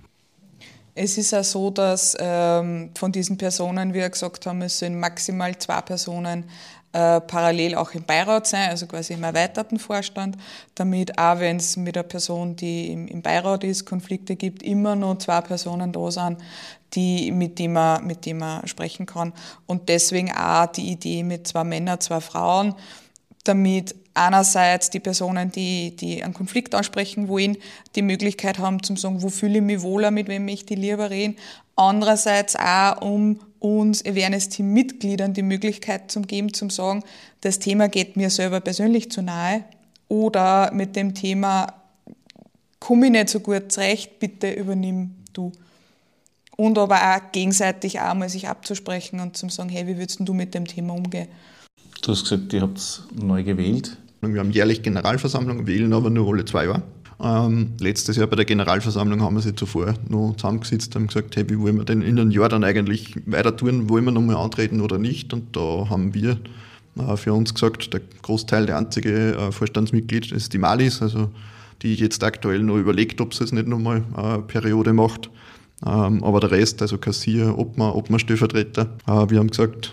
Es ist auch so, dass von diesen Personen, wie wir gesagt haben, es sind maximal 2 Personen parallel auch im Beirat sein, also quasi im erweiterten Vorstand, damit auch wenn es mit der Person, die im Beirat ist, Konflikte gibt, immer noch 2 Personen da sind, mit denen man sprechen kann. Und deswegen auch die Idee mit 2 Männern, 2 Frauen, damit einerseits die Personen, die einen Konflikt ansprechen wollen, die Möglichkeit haben zu sagen, wo fühle ich mich wohler, mit wem möchte ich lieber reden. Andererseits auch, um uns Awareness-Team-Mitgliedern die Möglichkeit zu geben, zu sagen, das Thema geht mir selber persönlich zu nahe oder mit dem Thema komme ich nicht so gut zurecht, bitte übernimm du. Und aber auch gegenseitig auch mal sich abzusprechen und zu sagen, hey, wie würdest du mit dem Thema umgehen? Du hast gesagt, ihr habt neu gewählt. Wir haben jährlich Generalversammlung, wählen aber nur alle 2 Jahre. Letztes Jahr bei der Generalversammlung haben wir sich zuvor noch zusammengesetzt und gesagt, hey, wie wollen wir denn in einem Jahr dann eigentlich weiter tun? Wollen wir nochmal antreten oder nicht? Und da haben wir für uns gesagt, der Großteil, der einzige Vorstandsmitglied ist die Malis, also die jetzt aktuell noch überlegt, ob sie es nicht nochmal eine Periode macht. Aber der Rest, also Kassier, Obmann, Stellvertreter, wir haben gesagt,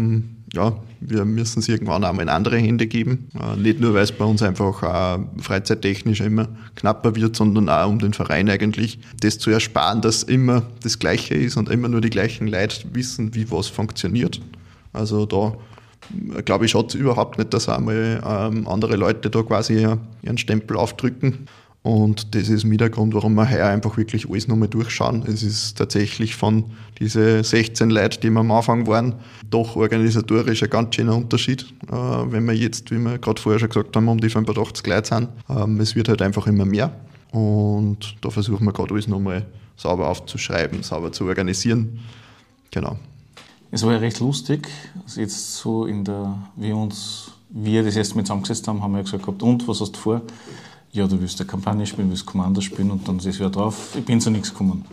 wir müssen es irgendwann einmal in andere Hände geben. Nicht nur, weil es bei uns einfach freizeittechnisch immer knapper wird, sondern auch um den Verein eigentlich das zu ersparen, dass immer das Gleiche ist und immer nur die gleichen Leute wissen, wie was funktioniert. Also da glaube ich, schaut es überhaupt nicht, dass einmal andere Leute da quasi ihren Stempel aufdrücken. Und das ist mit der Grund, warum wir heuer einfach wirklich alles nochmal durchschauen. Es ist tatsächlich von diese 16 Leute, die wir am Anfang waren, doch organisatorisch ein ganz schöner Unterschied. Wenn wir jetzt, wie wir gerade vorher schon gesagt haben, um die 85 Leute sind. Es wird halt einfach immer mehr. Und da versuchen wir gerade alles nochmal sauber aufzuschreiben, sauber zu organisieren. Genau. Es war ja recht lustig, also jetzt so wie wir das erste Mal zusammengesetzt haben, haben wir ja gesagt gehabt, und, was hast du vor? Ja, du willst eine Kampagne spielen, willst Kommando spielen und dann ist es wieder drauf, ich bin zu nichts gekommen.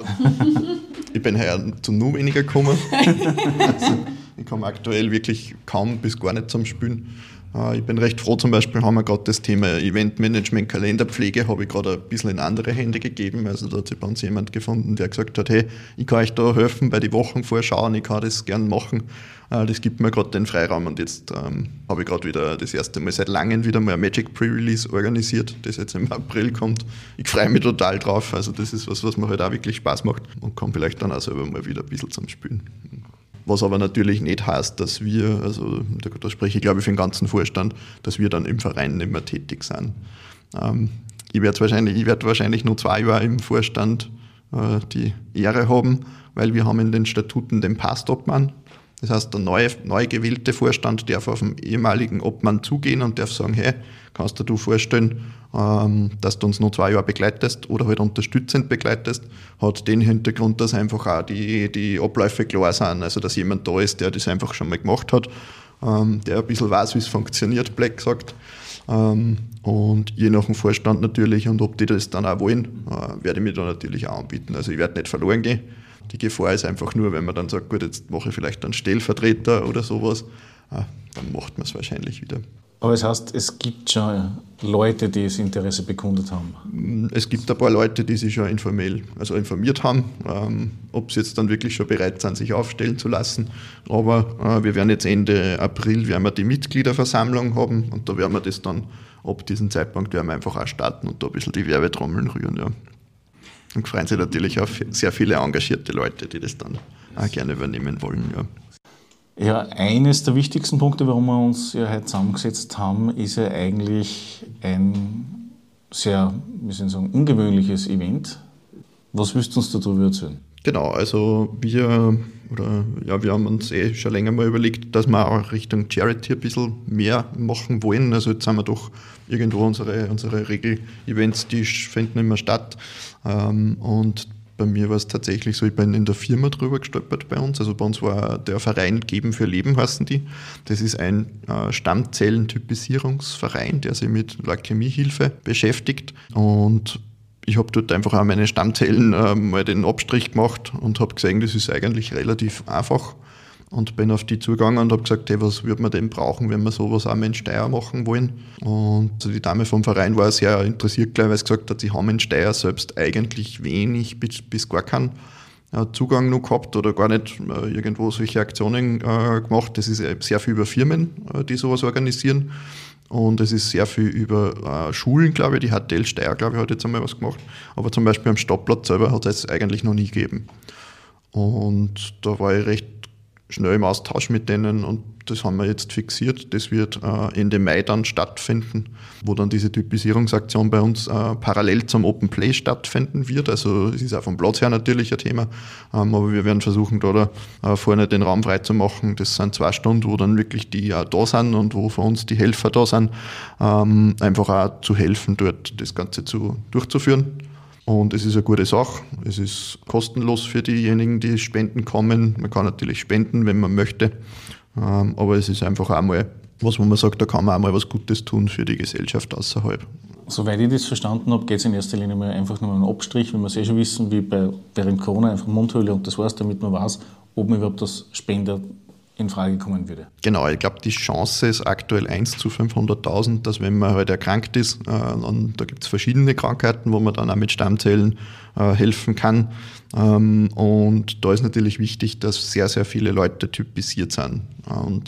Ich bin heuer zu nur weniger gekommen. Also, ich komme aktuell wirklich kaum bis gar nicht zum Spielen. Ich bin recht froh, zum Beispiel haben wir gerade das Thema Eventmanagement, Kalenderpflege, habe ich gerade ein bisschen in andere Hände gegeben. Also da hat sich bei uns jemand gefunden, der gesagt hat, hey, ich kann euch da helfen bei den Wochenvorschauen, ich kann das gern machen. Das gibt mir gerade den Freiraum und jetzt habe ich gerade wieder das erste Mal seit langem wieder mal ein Magic Pre-Release organisiert, das jetzt im April kommt. Ich freue mich total drauf, also das ist was mir halt auch wirklich Spaß macht und kann vielleicht dann auch selber mal wieder ein bisschen zum Spielen. Was aber natürlich nicht heißt, dass wir, also da spreche ich glaube ich für den ganzen Vorstand, dass wir dann im Verein nicht mehr tätig sind. Ich werde wahrscheinlich nur 2 Jahre im Vorstand die Ehre haben, weil wir haben in den Statuten den Passobmann. Das heißt, der neu gewählte Vorstand darf auf den ehemaligen Obmann zugehen und darf sagen, hey, kannst du dir vorstellen, dass du uns noch 2 Jahre begleitest oder halt unterstützend begleitest, hat den Hintergrund, dass einfach auch die Abläufe klar sind, also dass jemand da ist, der das einfach schon mal gemacht hat, der ein bisschen weiß, wie es funktioniert, Black gesagt. Und je nach dem Vorstand natürlich und ob die das dann auch wollen, werde ich mir da natürlich auch anbieten. Also ich werde nicht verloren gehen. Die Gefahr ist einfach nur, wenn man dann sagt, gut, jetzt mache ich vielleicht einen Stellvertreter oder sowas, dann macht man es wahrscheinlich wieder. Aber es heißt, es gibt schon Leute, die das Interesse bekundet haben? Es gibt ein paar Leute, die sich schon informiert haben, ob sie jetzt dann wirklich schon bereit sind, sich aufstellen zu lassen. Aber wir werden jetzt Ende April die Mitgliederversammlung haben und da werden wir das dann, ab diesem Zeitpunkt werden wir einfach auch starten und da ein bisschen die Werbetrommeln rühren. Ja. Und freuen sich natürlich auf sehr viele engagierte Leute, die das dann auch gerne übernehmen wollen. Ja. Ja, eines der wichtigsten Punkte, warum wir uns ja heute zusammengesetzt haben, ist ja eigentlich ein sehr, wie soll ich sagen, ungewöhnliches Event. Was willst du uns darüber erzählen? Genau, also wir haben uns schon länger mal überlegt, dass wir auch Richtung Charity ein bisschen mehr machen wollen. Also jetzt haben wir doch irgendwo unsere Regel-Events, die finden immer statt. Und bei mir war es tatsächlich so, ich bin in der Firma drüber gestolpert bei uns. Also bei uns war der Verein Geben für Leben, heißen die. Das ist ein Stammzellentypisierungsverein, der sich mit Leukämiehilfe beschäftigt. Und ich habe dort einfach auch meine Stammzellen mal den Abstrich gemacht und habe gesehen, das ist eigentlich relativ einfach. Und bin auf die zugegangen und habe gesagt, hey, was würde man denn brauchen, wenn wir sowas auch in Steyr machen wollen? Und die Dame vom Verein war sehr interessiert, gleich, weil sie gesagt hat, sie haben in Steyr selbst eigentlich wenig bis gar keinen Zugang noch gehabt oder gar nicht irgendwo solche Aktionen gemacht. Das ist sehr viel über Firmen, die sowas organisieren. Und es ist sehr viel über Schulen, glaube ich. Die HTL Steyr, glaube ich, hat jetzt einmal was gemacht. Aber zum Beispiel am Stadtplatz selber hat es eigentlich noch nie gegeben. Und da war ich recht schnell im Austausch mit denen und das haben wir jetzt fixiert. Das wird Ende Mai dann stattfinden, wo dann diese Typisierungsaktion bei uns parallel zum Open Play stattfinden wird. Also es ist auch vom Platz her natürlich ein Thema, aber wir werden versuchen, da vorne den Raum frei zu machen. Das sind 2 Stunden, wo dann wirklich die auch da sind und wo für uns die Helfer da sind, einfach auch zu helfen, dort das Ganze durchzuführen. Und es ist eine gute Sache. Es ist kostenlos für diejenigen, die spenden kommen. Man kann natürlich spenden, wenn man möchte. Aber es ist einfach einmal was, wo man sagt, da kann man auch mal was Gutes tun für die Gesellschaft außerhalb. Soweit ich das verstanden habe, geht es in erster Linie mal einfach nur um einen Abstrich, wie wir es schon wissen, wie während Corona, einfach Mundhöhle und das war's, damit man weiß, ob man überhaupt als Spender in Frage kommen würde. Genau, ich glaube, die Chance ist aktuell 1 zu 500.000, dass wenn man halt erkrankt ist, und da gibt es verschiedene Krankheiten, wo man dann auch mit Stammzellen helfen kann. Und da ist natürlich wichtig, dass sehr, sehr viele Leute typisiert sind. Und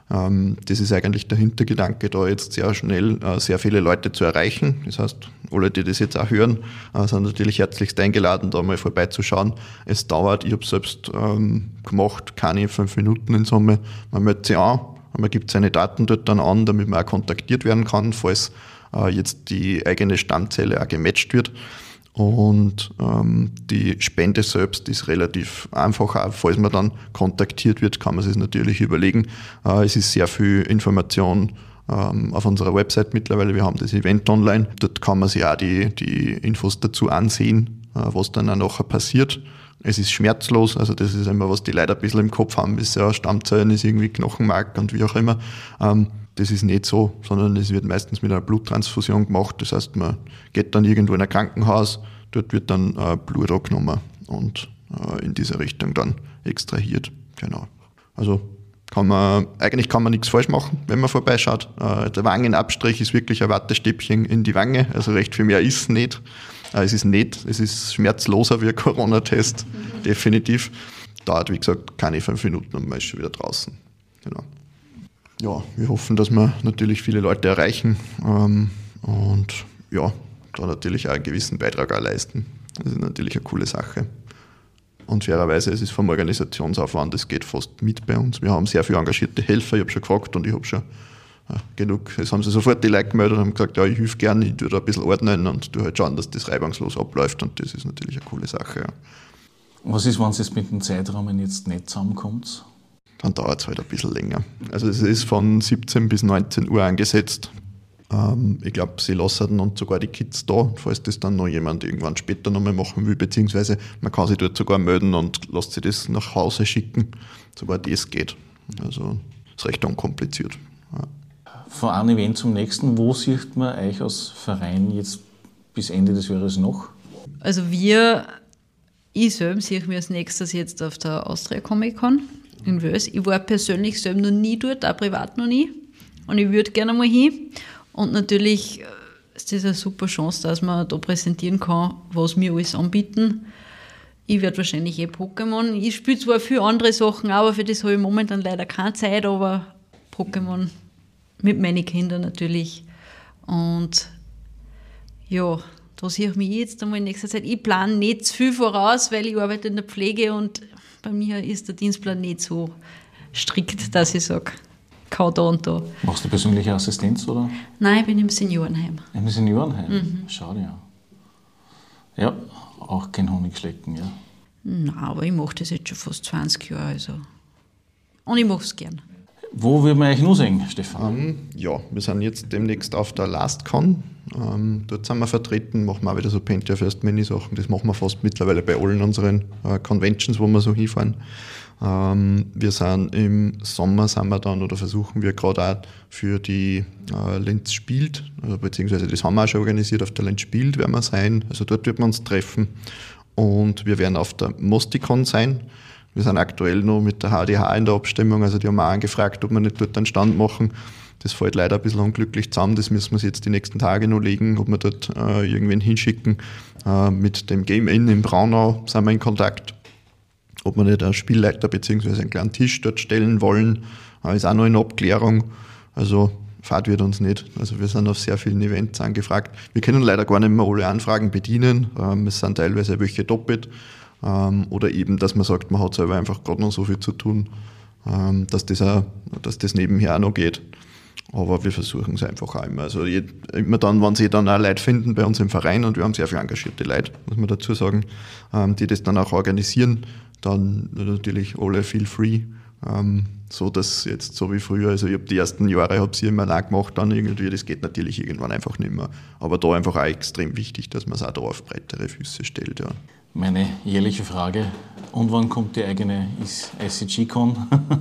das ist eigentlich der Hintergedanke, da jetzt sehr schnell sehr viele Leute zu erreichen. Das heißt, alle, die das jetzt auch hören, sind natürlich herzlichst eingeladen, da mal vorbeizuschauen. Es dauert, ich habe es selbst gemacht, keine 5 Minuten in Summe. Man meldet sich an, man gibt seine Daten dort dann an, damit man auch kontaktiert werden kann, falls jetzt die eigene Stammzelle auch gematcht wird. Und die Spende selbst ist relativ einfach, auch falls man dann kontaktiert wird, kann man sich natürlich überlegen. Es ist sehr viel Information auf unserer Website mittlerweile, wir haben das Event online, dort kann man sich auch die Infos dazu ansehen, was dann auch nachher passiert. Es ist schmerzlos, also das ist immer, was die Leute ein bisschen im Kopf haben, ist ja Stammzellen, ist irgendwie Knochenmark und wie auch immer. Das ist nicht so, sondern es wird meistens mit einer Bluttransfusion gemacht. Das heißt, man geht dann irgendwo in ein Krankenhaus, dort wird dann Blut abgenommen und in diese Richtung dann extrahiert. Genau. Also eigentlich kann man nichts falsch machen, wenn man vorbeischaut. Der Wangenabstrich ist wirklich ein Wattestäbchen in die Wange, also recht viel mehr ist es nicht. Es ist schmerzloser wie ein Corona-Test, definitiv. Dauert, wie gesagt, keine 5 Minuten und man ist schon wieder draußen. Genau. Ja, wir hoffen, dass wir natürlich viele Leute erreichen und ja, da natürlich auch einen gewissen Beitrag auch leisten. Das ist natürlich eine coole Sache. Und fairerweise, es ist vom Organisationsaufwand, das geht fast mit bei uns. Wir haben sehr viele engagierte Helfer, ich habe schon gefragt und ich habe schon genug. Es haben sich sofort die Leute gemeldet und haben gesagt, ja, ich helfe gerne, ich tue da ein bisschen ordnen und tue halt schauen, dass das reibungslos abläuft und das ist natürlich eine coole Sache. Ja. Was ist, wenn es jetzt mit den Zeitrahmen jetzt nicht zusammenkommt? Dann dauert es halt ein bisschen länger. Also es ist von 17 bis 19 Uhr angesetzt. Ich glaube, sie lassen und sogar die Kids da, falls das dann noch jemand irgendwann später nochmal machen will, beziehungsweise man kann sich dort sogar melden und lässt sich das nach Hause schicken, soweit das geht. Also ist recht unkompliziert. Ja. Von einem Event zum nächsten, wo sieht man euch als Verein jetzt bis Ende des Jahres noch? Also ich selbst sehe mich als nächstes jetzt auf der Austria Comic Con in Wels. Ich war persönlich selbst noch nie dort, auch privat noch nie. Und ich würde gerne mal hin. Und natürlich ist das eine super Chance, dass man da präsentieren kann, was wir alles anbieten. Ich werde wahrscheinlich Pokémon. Ich spiele zwar viele andere Sachen, aber für das habe ich momentan leider keine Zeit, aber Pokémon mit meinen Kindern natürlich. Und ja, da sehe ich mich jetzt einmal in nächster Zeit. Ich plane nicht zu viel voraus, weil ich arbeite in der Pflege und bei mir ist der Dienstplan nicht so strikt, dass ich sage, kann da und da. Machst du persönliche Assistenz, oder? Nein, ich bin im Seniorenheim. Im Seniorenheim? Schade, ja. Ja, auch kein Honigschlecken, ja. Nein, aber ich mache das jetzt schon fast 20 Jahre. Also. Und ich mache es gern. Wo will man euch noch sehen, Stefan? Ja, wir sind jetzt demnächst auf der LastCon. Dort sind wir vertreten, machen wir auch wieder so Pentia First Mini-Sachen. Das machen wir fast mittlerweile bei allen unseren Conventions, wo wir so hinfahren. Wir sind im Sommer, versuchen wir gerade auch für die Lenz spielt, also beziehungsweise das haben wir auch schon organisiert, auf der Lenz spielt werden wir sein, also dort wird man uns treffen und wir werden auf der Mosticon sein. Wir sind aktuell noch mit der HDH in der Abstimmung, also die haben auch angefragt, ob wir nicht dort einen Stand machen. Das fällt leider ein bisschen unglücklich zusammen, das müssen wir uns jetzt die nächsten Tage noch legen, ob wir dort irgendwen hinschicken. Mit dem Game Inn in Braunau sind wir in Kontakt. Ob wir nicht einen Spielleiter bzw. einen kleinen Tisch dort stellen wollen, ist auch noch in Abklärung. Also Fahrt wird uns nicht. Also wir sind auf sehr vielen Events angefragt. Wir können leider gar nicht mehr alle Anfragen bedienen. Es sind teilweise welche doppelt. Oder eben, dass man sagt, man hat selber einfach gerade noch so viel zu tun. dass das nebenher auch noch geht. Aber wir versuchen es einfach auch immer. Also immer dann, wenn sie dann auch Leute finden bei uns im Verein, und wir haben sehr viele engagierte Leute, muss man dazu sagen, die das dann auch organisieren, dann natürlich alle feel free. So dass jetzt so wie früher, also ich habe die ersten Jahre habe sie immer allein gemacht, dann irgendwie, das geht natürlich irgendwann einfach nicht mehr. Aber da einfach auch extrem wichtig, dass man es auch da auf breitere Füße stellt. Ja. Meine jährliche Frage, und wann kommt die eigene ICG-Con?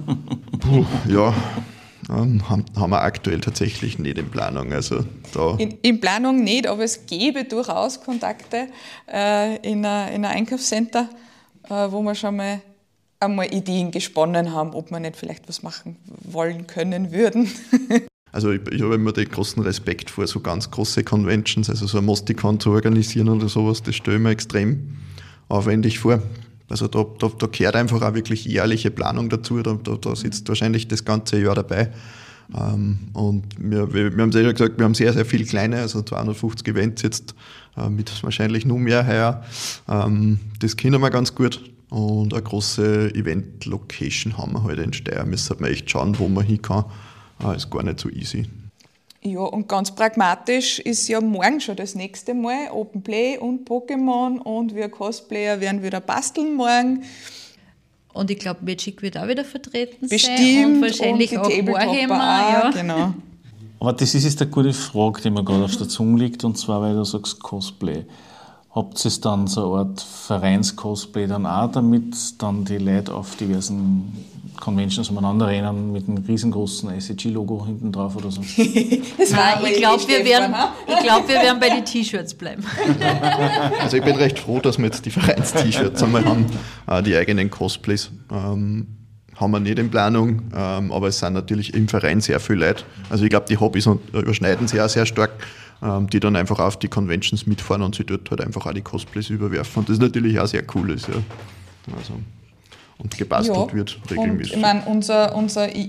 Ja, haben wir aktuell tatsächlich nicht in Planung. Also da In Planung nicht, aber es gäbe durchaus Kontakte in ein Einkaufscenter, wo wir schon mal einmal Ideen gesponnen haben, ob wir nicht vielleicht was machen wollen können würden. Also ich habe immer den großen Respekt vor so ganz große Conventions, also so ein Mosticon zu organisieren oder sowas, das stelle ich mir extrem aufwendig vor. Also da gehört einfach auch wirklich jährliche Planung dazu, da sitzt wahrscheinlich das ganze Jahr dabei. Und wir haben ja gesagt, wir haben sehr, sehr viele kleine, also 250 Events jetzt, mit wahrscheinlich noch mehr heuer. Das kennen wir ganz gut. Und eine große Event-Location haben wir heute in Steyr. Müssen wir echt schauen, wo man hin kann. Ist gar nicht so easy. Ja, und ganz pragmatisch ist ja morgen schon das nächste Mal Open Play und Pokémon, und wir Cosplayer werden wieder basteln morgen. Und ich glaube, Magic wird auch wieder vertreten Bestimmt, sein. Und wahrscheinlich und auch die Tabletopper Warhammer. auch, genau. Aber das ist jetzt eine gute Frage, die mir gerade auf der Zunge liegt, und zwar, weil du sagst Cosplay. Habt ihr dann so eine Art Vereins-Cosplay dann auch, damit dann die Leute auf diversen Conventions umeinander rennen mit einem riesengroßen ICG-Logo hinten drauf oder so? Das Nein, ich glaube, wir werden bei den T-Shirts bleiben. Also ich bin recht froh, dass wir jetzt die Vereins-T-Shirts einmal haben. Die eigenen Cosplays haben wir nicht in Planung, aber es sind natürlich im Verein sehr viele Leute. Also ich glaube, die Hobbys überschneiden sich auch sehr stark, die dann einfach auf die Conventions mitfahren und sich dort halt einfach auch die Cosplays überwerfen. Und das ist natürlich auch sehr cool. Ist, ja. Also, und gebastelt wird regelmäßig. Und ich meine, unser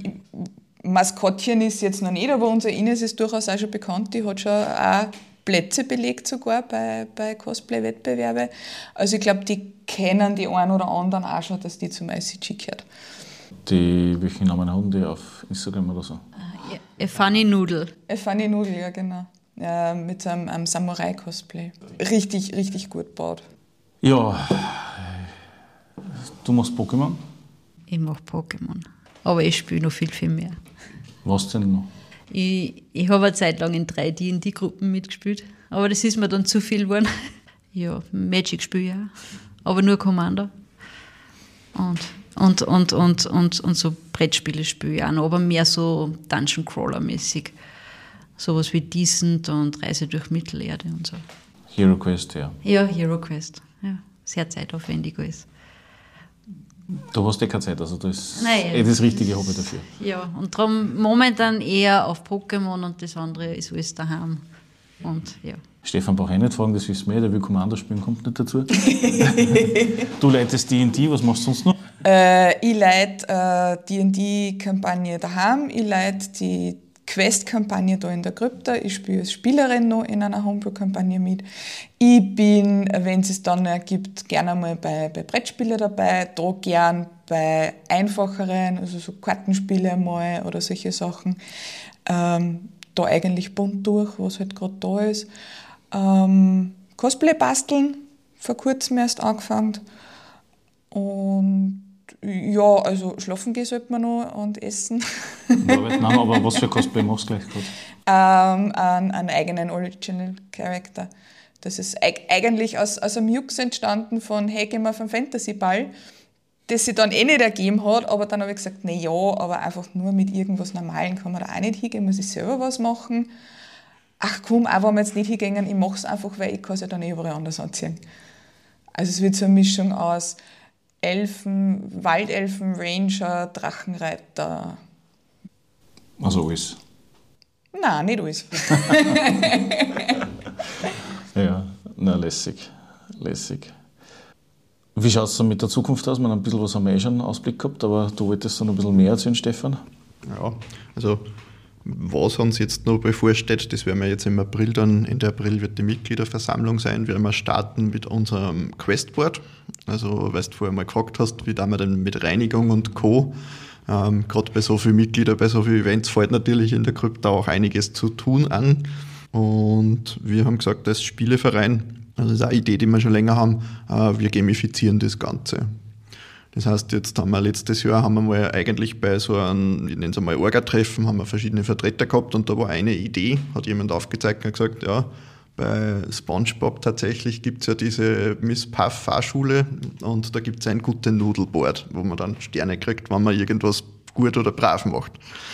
Maskottchen ist jetzt noch nicht, aber unser Ines ist durchaus auch schon bekannt. Die hat schon auch Plätze belegt sogar bei Cosplay-Wettbewerben. Also ich glaube, die kennen die einen oder anderen auch schon, dass die zum ICG gehört. Welchen Namen haben die auf Instagram oder so? A Funny Noodle. A Funny Noodle, ja genau. Mit so einem Samurai-Cosplay. Richtig, richtig gut gebaut. Ja, du machst Pokémon? Ich mache Pokémon. Aber ich spiele noch viel, viel mehr. Was denn noch? Ich habe eine Zeit lang in 3 D&D-Gruppen mitgespielt. Aber das ist mir dann zu viel geworden. Ja, Magic spiele ich auch. Aber nur Commander. Und so Brettspiele spiele ich auch noch. Aber mehr so Dungeon-Crawler-mäßig. Sowas wie Decent und Reise durch Mittelerde und so. Hero Quest, ja. Ja, Hero Quest. Ja, sehr zeitaufwendig alles. Du hast keine Zeit, also das ist Nein, das richtige Hobby dafür. Ja, und darum momentan eher auf Pokémon, und das andere ist alles daheim. Und ja. Stefan brauche ich nicht fragen, das wissen wir, der will Commander spielen, kommt nicht dazu. Du leitest D&D, was machst du sonst noch? Ich leite D&D-Kampagne daheim, ich leite die Quest-Kampagne da in der Krypta. Ich spiele als Spielerin noch in einer Homebrew-Kampagne mit. Ich bin, wenn es dann ergibt, gerne mal bei Brettspielen dabei, da gern bei einfacheren, also so Kartenspiele mal oder solche Sachen. Da eigentlich bunt durch, was halt gerade da ist. Cosplay basteln, vor kurzem erst angefangen. Und ja, also schlafen gehen sollte man noch und essen. Nein, aber was für Cosplay machst du gleich gerade? Einen eigenen Original Character. Das ist eigentlich aus einem Jux entstanden von hey, gehen wir auf einen Fantasy-Ball, das sich dann nicht ergeben hat, aber dann habe ich gesagt, na ja, aber einfach nur mit irgendwas Normalen kann man da auch nicht hingehen, muss ich selber was machen. Ach komm, auch wenn wir jetzt nicht hingehen, ich mache es einfach, weil ich kann es ja dann überall anders anziehen. Also es wird so eine Mischung aus Elfen, Waldelfen, Ranger, Drachenreiter. Also alles? Nein, nicht alles. Ja, na lässig. Wie schaut es dann mit der Zukunft aus? Ein bisschen was haben wir schon einen Ausblick gehabt, aber du wolltest dann ein bisschen mehr erzählen, Stefan? Ja, also was uns jetzt noch bevorsteht, das werden wir jetzt im April dann, Ende April wird die Mitgliederversammlung sein, werden wir starten mit unserem Questboard. Also, weil du vorher mal gefragt hast, wie da wir denn mit Reinigung und Co. Gerade bei so vielen Mitgliedern, bei so vielen Events fällt natürlich in der Krypta auch einiges zu tun an. Und wir haben gesagt, als Spieleverein, also das ist eine Idee, die wir schon länger haben, wir gamifizieren das Ganze. Das heißt, letztes Jahr haben wir mal eigentlich bei so einem, ich nenne es einmal Orga-Treffen, haben wir verschiedene Vertreter gehabt und da war eine Idee, hat jemand aufgezeigt und gesagt, ja, bei SpongeBob tatsächlich gibt es ja diese Miss Puff Fahrschule und da gibt es ein gutes Noodleboard, wo man dann Sterne kriegt, wenn man irgendwas gut oder brav macht.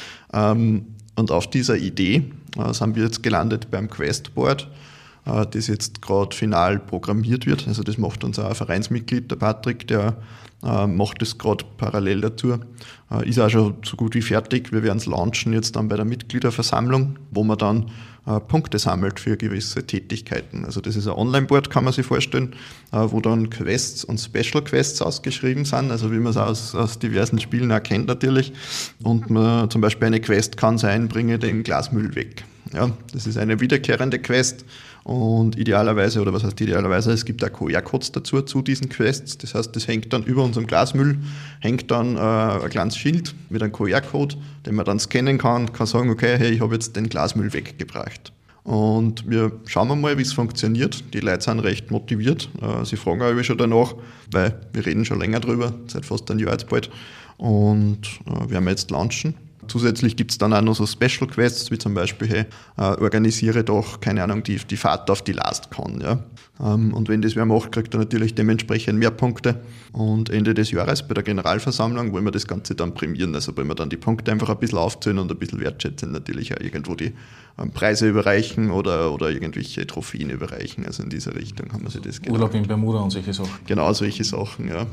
Und auf dieser Idee sind wir jetzt gelandet beim Questboard, das jetzt gerade final programmiert wird. Also das macht unser Vereinsmitglied, der Patrick, der macht das gerade parallel dazu. Ist auch schon so gut wie fertig. Wir werden es launchen jetzt dann bei der Mitgliederversammlung, wo man dann Punkte sammelt für gewisse Tätigkeiten. Also das ist ein Online-Board, kann man sich vorstellen, wo dann Quests und Special Quests ausgeschrieben sind, also wie man es aus diversen Spielen auch kennt natürlich. Und man, zum Beispiel eine Quest kann sein, bringe den Glasmüll weg. Ja, das ist eine wiederkehrende Quest. Und idealerweise, oder was heißt idealerweise, es gibt auch QR-Codes dazu, zu diesen Quests. Das heißt, das hängt dann über unserem Glasmüll, hängt dann ein kleines Schild mit einem QR-Code, den man dann scannen kann sagen, okay, hey, ich habe jetzt den Glasmüll weggebracht. Und wir schauen mal, wie es funktioniert. Die Leute sind recht motiviert. Sie fragen auch schon danach, weil wir reden schon länger drüber, seit fast einem Jahr jetzt bald. Und werden wir jetzt launchen. Zusätzlich gibt es dann auch noch so Special Quests, wie zum Beispiel, hey, organisiere doch, keine Ahnung, die Fahrt auf die LastCon. Ja? Und wenn das wer macht, kriegt er natürlich dementsprechend mehr Punkte. Und Ende des Jahres bei der Generalversammlung wollen wir das Ganze dann prämieren. Also wollen wir dann die Punkte einfach ein bisschen aufzählen und ein bisschen wertschätzen, natürlich auch irgendwo die Preise überreichen oder irgendwelche Trophäen überreichen. Also in dieser Richtung haben wir sich das gedacht. Urlaub in Bermuda und solche Sachen. Genau, solche Sachen, ja.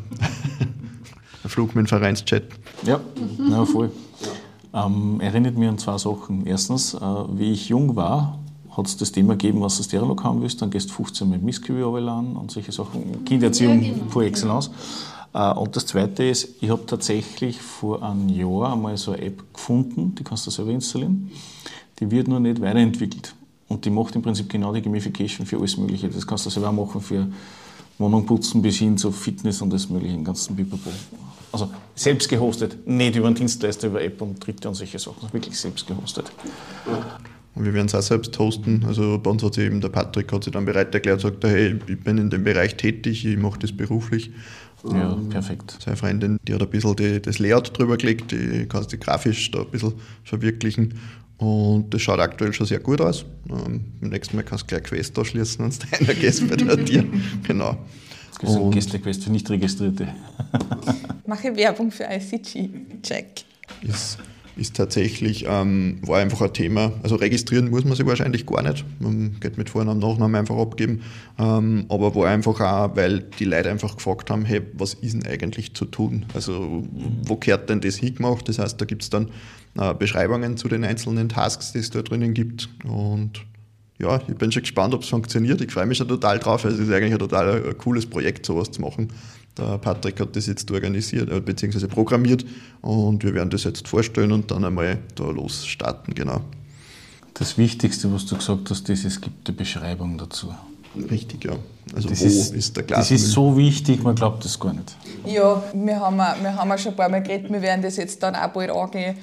Ein Flug mit dem Vereinschat. Ja, na voll. Erinnert mich an zwei Sachen. Erstens, wie ich jung war, hat es das Thema gegeben, was du Stereolog haben willst, dann gehst du 15 mit Mistkübel runterladen und solche Sachen. Kindererziehung par excellence. Und das Zweite ist, ich habe tatsächlich vor einem Jahr einmal so eine App gefunden, die kannst du selber installieren. Die wird nur nicht weiterentwickelt. Und die macht im Prinzip genau die Gamification für alles Mögliche. Das kannst du selber machen für Wohnung putzen bis hin zu Fitness und das Mögliche, den ganzen Pipapo. Also selbst gehostet, nicht über einen Dienstleister, über App und Dritte und solche Sachen, wirklich selbst gehostet. Und wir werden es auch selbst hosten. Also bei uns hat sich eben der Patrick hat sich dann bereit erklärt, sagt, hey, ich bin in dem Bereich tätig, ich mache das beruflich. Ja, perfekt. Seine Freundin, die hat ein bisschen das Layout drüber gelegt, die kann sich grafisch da ein bisschen verwirklichen. Und das schaut aktuell schon sehr gut aus. Beim nächsten Mal kannst du gleich Quest anschließen, wenn du einer gehst bei dir. Genau. Das ist ein Gästequest für Nicht-Registrierte. Mache Werbung für ICG. Check. Ist tatsächlich, war einfach ein Thema. Also registrieren muss man sich wahrscheinlich gar nicht. Man geht mit Vornamen, Nachnamen einfach abgeben. Aber war einfach auch, weil die Leute einfach gefragt haben, hey, was ist denn eigentlich zu tun? Also wo gehört denn das hingemacht? Das heißt, da gibt es dann Beschreibungen zu den einzelnen Tasks, die es da drinnen gibt. Und ja, ich bin schon gespannt, ob es funktioniert. Ich freue mich schon total drauf. Es ist eigentlich ein total cooles Projekt, sowas zu machen. Der Patrick hat das jetzt organisiert, beziehungsweise programmiert und wir werden das jetzt vorstellen und dann einmal da losstarten, genau. Das Wichtigste, was du gesagt hast, ist, es gibt eine Beschreibung dazu. Richtig, ja. Also das wo ist der Glasmüll? Das ist so wichtig, man glaubt das gar nicht. Ja, wir haben schon ein paar Mal geredet, wir werden das jetzt dann auch bald angehen.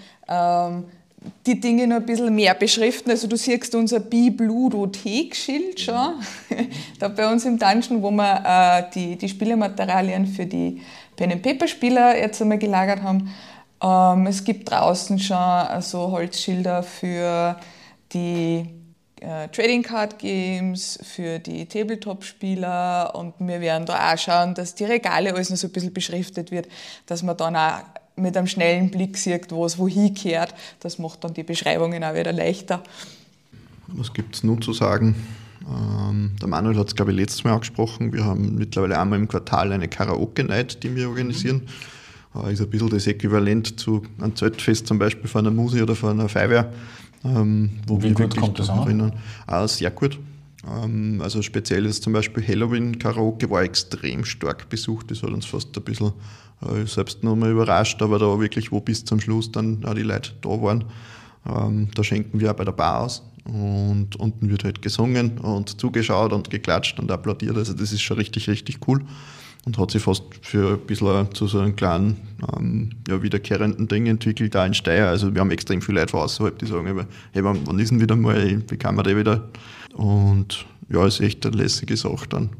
Die Dinge noch ein bisschen mehr beschriften. Also du siehst unser Bibludothek-Schild schon, da bei uns im Dungeon, wo wir die Spielematerialien für die Pen-and-Paper-Spieler jetzt einmal gelagert haben. Es gibt draußen schon so Holzschilder für die Trading Card Games, für die Tabletop-Spieler und wir werden da auch schauen, dass die Regale alles noch so ein bisschen beschriftet wird, dass man dann auch mit einem schnellen Blick sieht, wo es wohin gehört. Das macht dann die Beschreibungen auch wieder leichter. Was gibt es nun zu sagen? Der Manuel hat es, glaube ich, letztes Mal angesprochen. Wir haben mittlerweile einmal im Quartal eine Karaoke-Night, die wir organisieren. Ist ein bisschen das Äquivalent zu einem Zeltfest zum Beispiel von einer Musi oder von einer Feuerwehr. Wie gut kommt das an? Sehr gut. Also speziell ist zum Beispiel Halloween-Karaoke war extrem stark besucht. Das hat uns fast ein bisschen selbst noch mal überrascht, aber da wirklich, wo bis zum Schluss dann auch die Leute da waren. Da schenken wir auch bei der Bar aus und unten wird halt gesungen und zugeschaut und geklatscht und applaudiert. Also das ist schon richtig, richtig cool. und hat sich fast für ein bisschen zu so einem kleinen, wiederkehrenden Ding entwickelt, auch in Steyr. Also wir haben extrem viele Leute von außerhalb, die sagen, hey, wann ist denn wieder mal, wie kann man das wieder? Und ja, ist echt eine lässige Sache dann.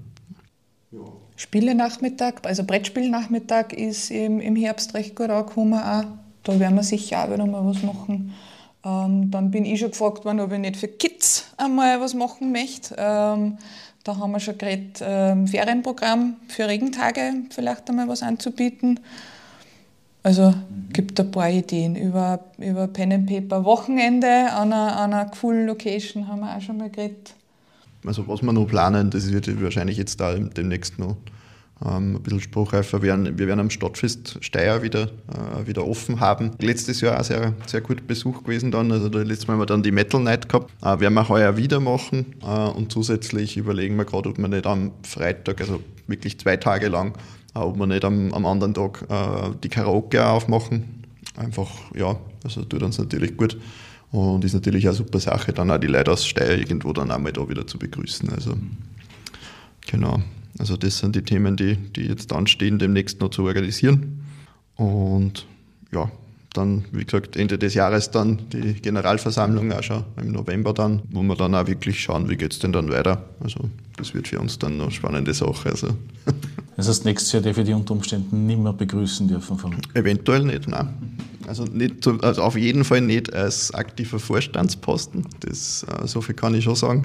Spielenachmittag, also Brettspielnachmittag ist im Herbst recht gut angekommen auch. Da werden wir sicher auch wieder mal was machen. Dann bin ich schon gefragt worden, ob ich nicht für Kids einmal was machen möchte. Da haben wir schon geredet, Ferienprogramm für Regentage vielleicht einmal was anzubieten. Also gibt ein paar Ideen. Über Pen and Paper Wochenende an einer coolen Location haben wir auch schon mal geredet. Also was wir noch planen, das wird wahrscheinlich jetzt da demnächst noch ein bisschen spruchreifer werden. Wir werden am Stadtfest Steyr wieder offen haben. Letztes Jahr auch sehr, sehr gut Besuch gewesen dann. Also letztes Mal haben wir dann die Metal Night gehabt. Werden wir heuer wieder machen. Und zusätzlich überlegen wir gerade, ob wir nicht am Freitag, also wirklich 2 Tage lang, ob wir nicht am anderen Tag die Karaoke auch aufmachen. Einfach, ja, also tut uns natürlich gut. Und ist natürlich eine super Sache, dann auch die Leute aus Steyr irgendwo dann auch mal da wieder zu begrüßen. Also, genau. Also das sind die Themen, die jetzt anstehen, demnächst noch zu organisieren. Und ja, dann, wie gesagt, Ende des Jahres dann die Generalversammlung auch schon im November dann, wo wir dann auch wirklich schauen, wie geht es denn dann weiter. Also das wird für uns dann eine spannende Sache. Also. Das heißt, nächstes Jahr darf ich die unter Umständen nicht mehr begrüßen dürfen? Eventuell nicht, nein. Also auf jeden Fall nicht als aktiver Vorstandsposten, das, so viel kann ich schon sagen.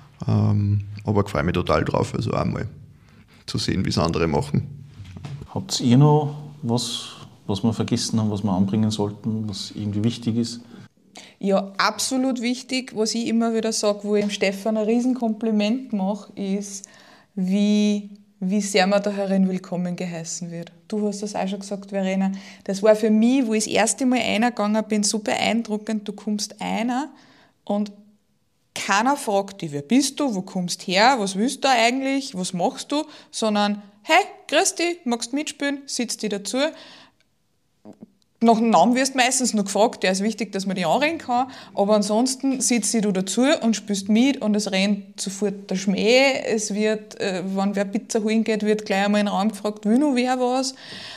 Aber ich freue mich total drauf, also auch mal zu sehen, wie es andere machen. Habt ihr noch was wir vergessen haben, was wir anbringen sollten, was irgendwie wichtig ist? Ja, absolut wichtig, was ich immer wieder sage, wo ich dem Stefan ein Riesenkompliment mache, ist, wie sehr man da herin willkommen geheißen wird. Du hast das auch schon gesagt, Verena. Das war für mich, wo ich das erste Mal reingegangen bin, so beeindruckend. Du kommst einer und keiner fragt dich, wer bist du, wo kommst du her, was willst du eigentlich, was machst du, sondern, hey, grüß dich, magst mitspielen, sitzt dich dazu. Nach dem Namen wirst du meistens noch gefragt, der ist wichtig, dass man dich anreden kann, aber ansonsten sitzt du dazu und spielst mit und es rennt sofort der Schmäh, es wird, wenn wer Pizza holen geht, wird gleich einmal in den Raum gefragt, will noch wer was.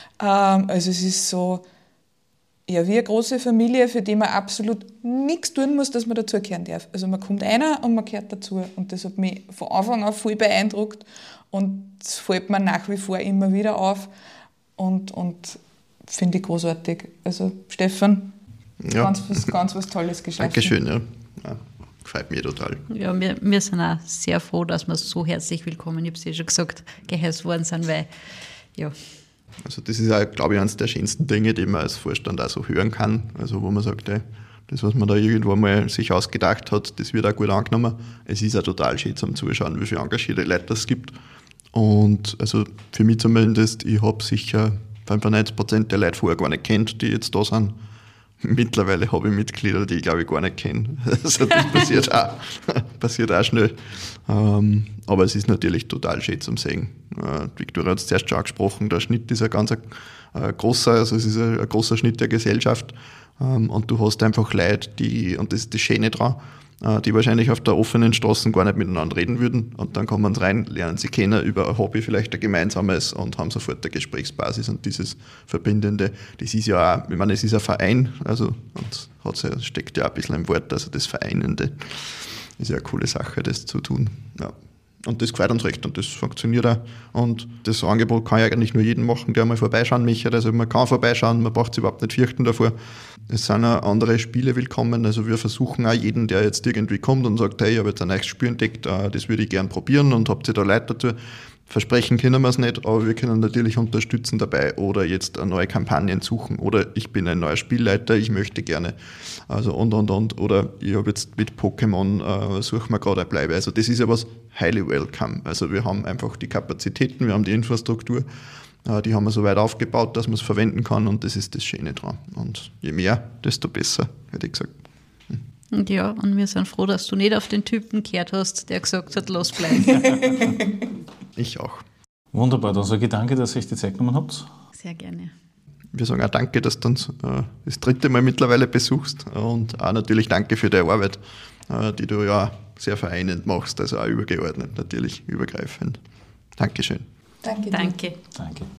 Also es ist so, ja, wie eine große Familie, für die man absolut nichts tun muss, dass man dazugehören darf. Also man kommt einer und man gehört dazu und das hat mich von Anfang an voll beeindruckt und es fällt mir nach wie vor immer wieder auf und finde ich großartig. Also Stefan, ja. ganz was Tolles geschaffen. Dankeschön, ja. Gefällt mir total. Ja, wir sind auch sehr froh, dass wir so herzlich willkommen, ich habe es ja schon gesagt, geheißen worden sind, weil, ja. Also das ist auch, glaube ich, eines der schönsten Dinge, die man als Vorstand auch so hören kann. Also wo man sagt, ey, das, was man da irgendwo mal sich ausgedacht hat, das wird auch gut angenommen. Es ist auch total schön zum Zuschauen, wie viele engagierte Leute es gibt. Und also für mich zumindest, ich habe sicher 95% der Leute vorher gar nicht kennt, die jetzt da sind. Mittlerweile habe ich Mitglieder, die ich glaube ich gar nicht kenne. Also das passiert auch schnell. Aber es ist natürlich total schön zum Sehen. Viktoria hat es zuerst schon angesprochen, der Schnitt ist ein ganz großer, also es ist ein großer Schnitt der Gesellschaft. Und du hast einfach Leute, und das ist das Schöne dran, die wahrscheinlich auf der offenen Straße gar nicht miteinander reden würden. Und dann kommen sie rein, lernen sie kennen über ein Hobby, vielleicht ein gemeinsames und haben sofort eine Gesprächsbasis. Und dieses Verbindende, das ist ja auch, ich meine, es ist ein Verein, also und steckt ja auch ein bisschen im Wort, also das Vereinende ist ja eine coole Sache, das zu tun. Ja. Und das gefällt uns recht und das funktioniert auch. Und das Angebot kann ja eigentlich nur jeden machen, der mal vorbeischauen möchte. Also man kann vorbeischauen, man braucht sich überhaupt nicht fürchten davor. Es sind auch andere Spiele willkommen. Also wir versuchen auch jeden, der jetzt irgendwie kommt und sagt, hey, ich habe jetzt ein neues Spiel entdeckt, das würde ich gern probieren und habt ihr da Leute dazu. Versprechen können wir es nicht, aber wir können natürlich unterstützen dabei oder jetzt neue Kampagnen suchen oder ich bin ein neuer Spielleiter, ich möchte gerne. Also und. Oder ich habe jetzt mit Pokémon, suchen wir gerade eine Bleibe. Also das ist ja was highly welcome. Also wir haben einfach die Kapazitäten, wir haben die Infrastruktur, die haben wir so weit aufgebaut, dass man es verwenden kann und das ist das Schöne dran. Und je mehr, desto besser, hätte ich gesagt. Und ja, und wir sind froh, dass du nicht auf den Typen gehört hast, der gesagt hat, los bleiben. Ich auch. Wunderbar, dann sage ich danke, dass ihr euch die Zeit genommen habt. Sehr gerne. Wir sagen auch danke, dass du uns das 3. Mal mittlerweile besuchst und auch natürlich danke für deine Arbeit, die du ja sehr vereinend machst, also auch übergeordnet, natürlich übergreifend. Dankeschön. Danke dir. Danke. Danke.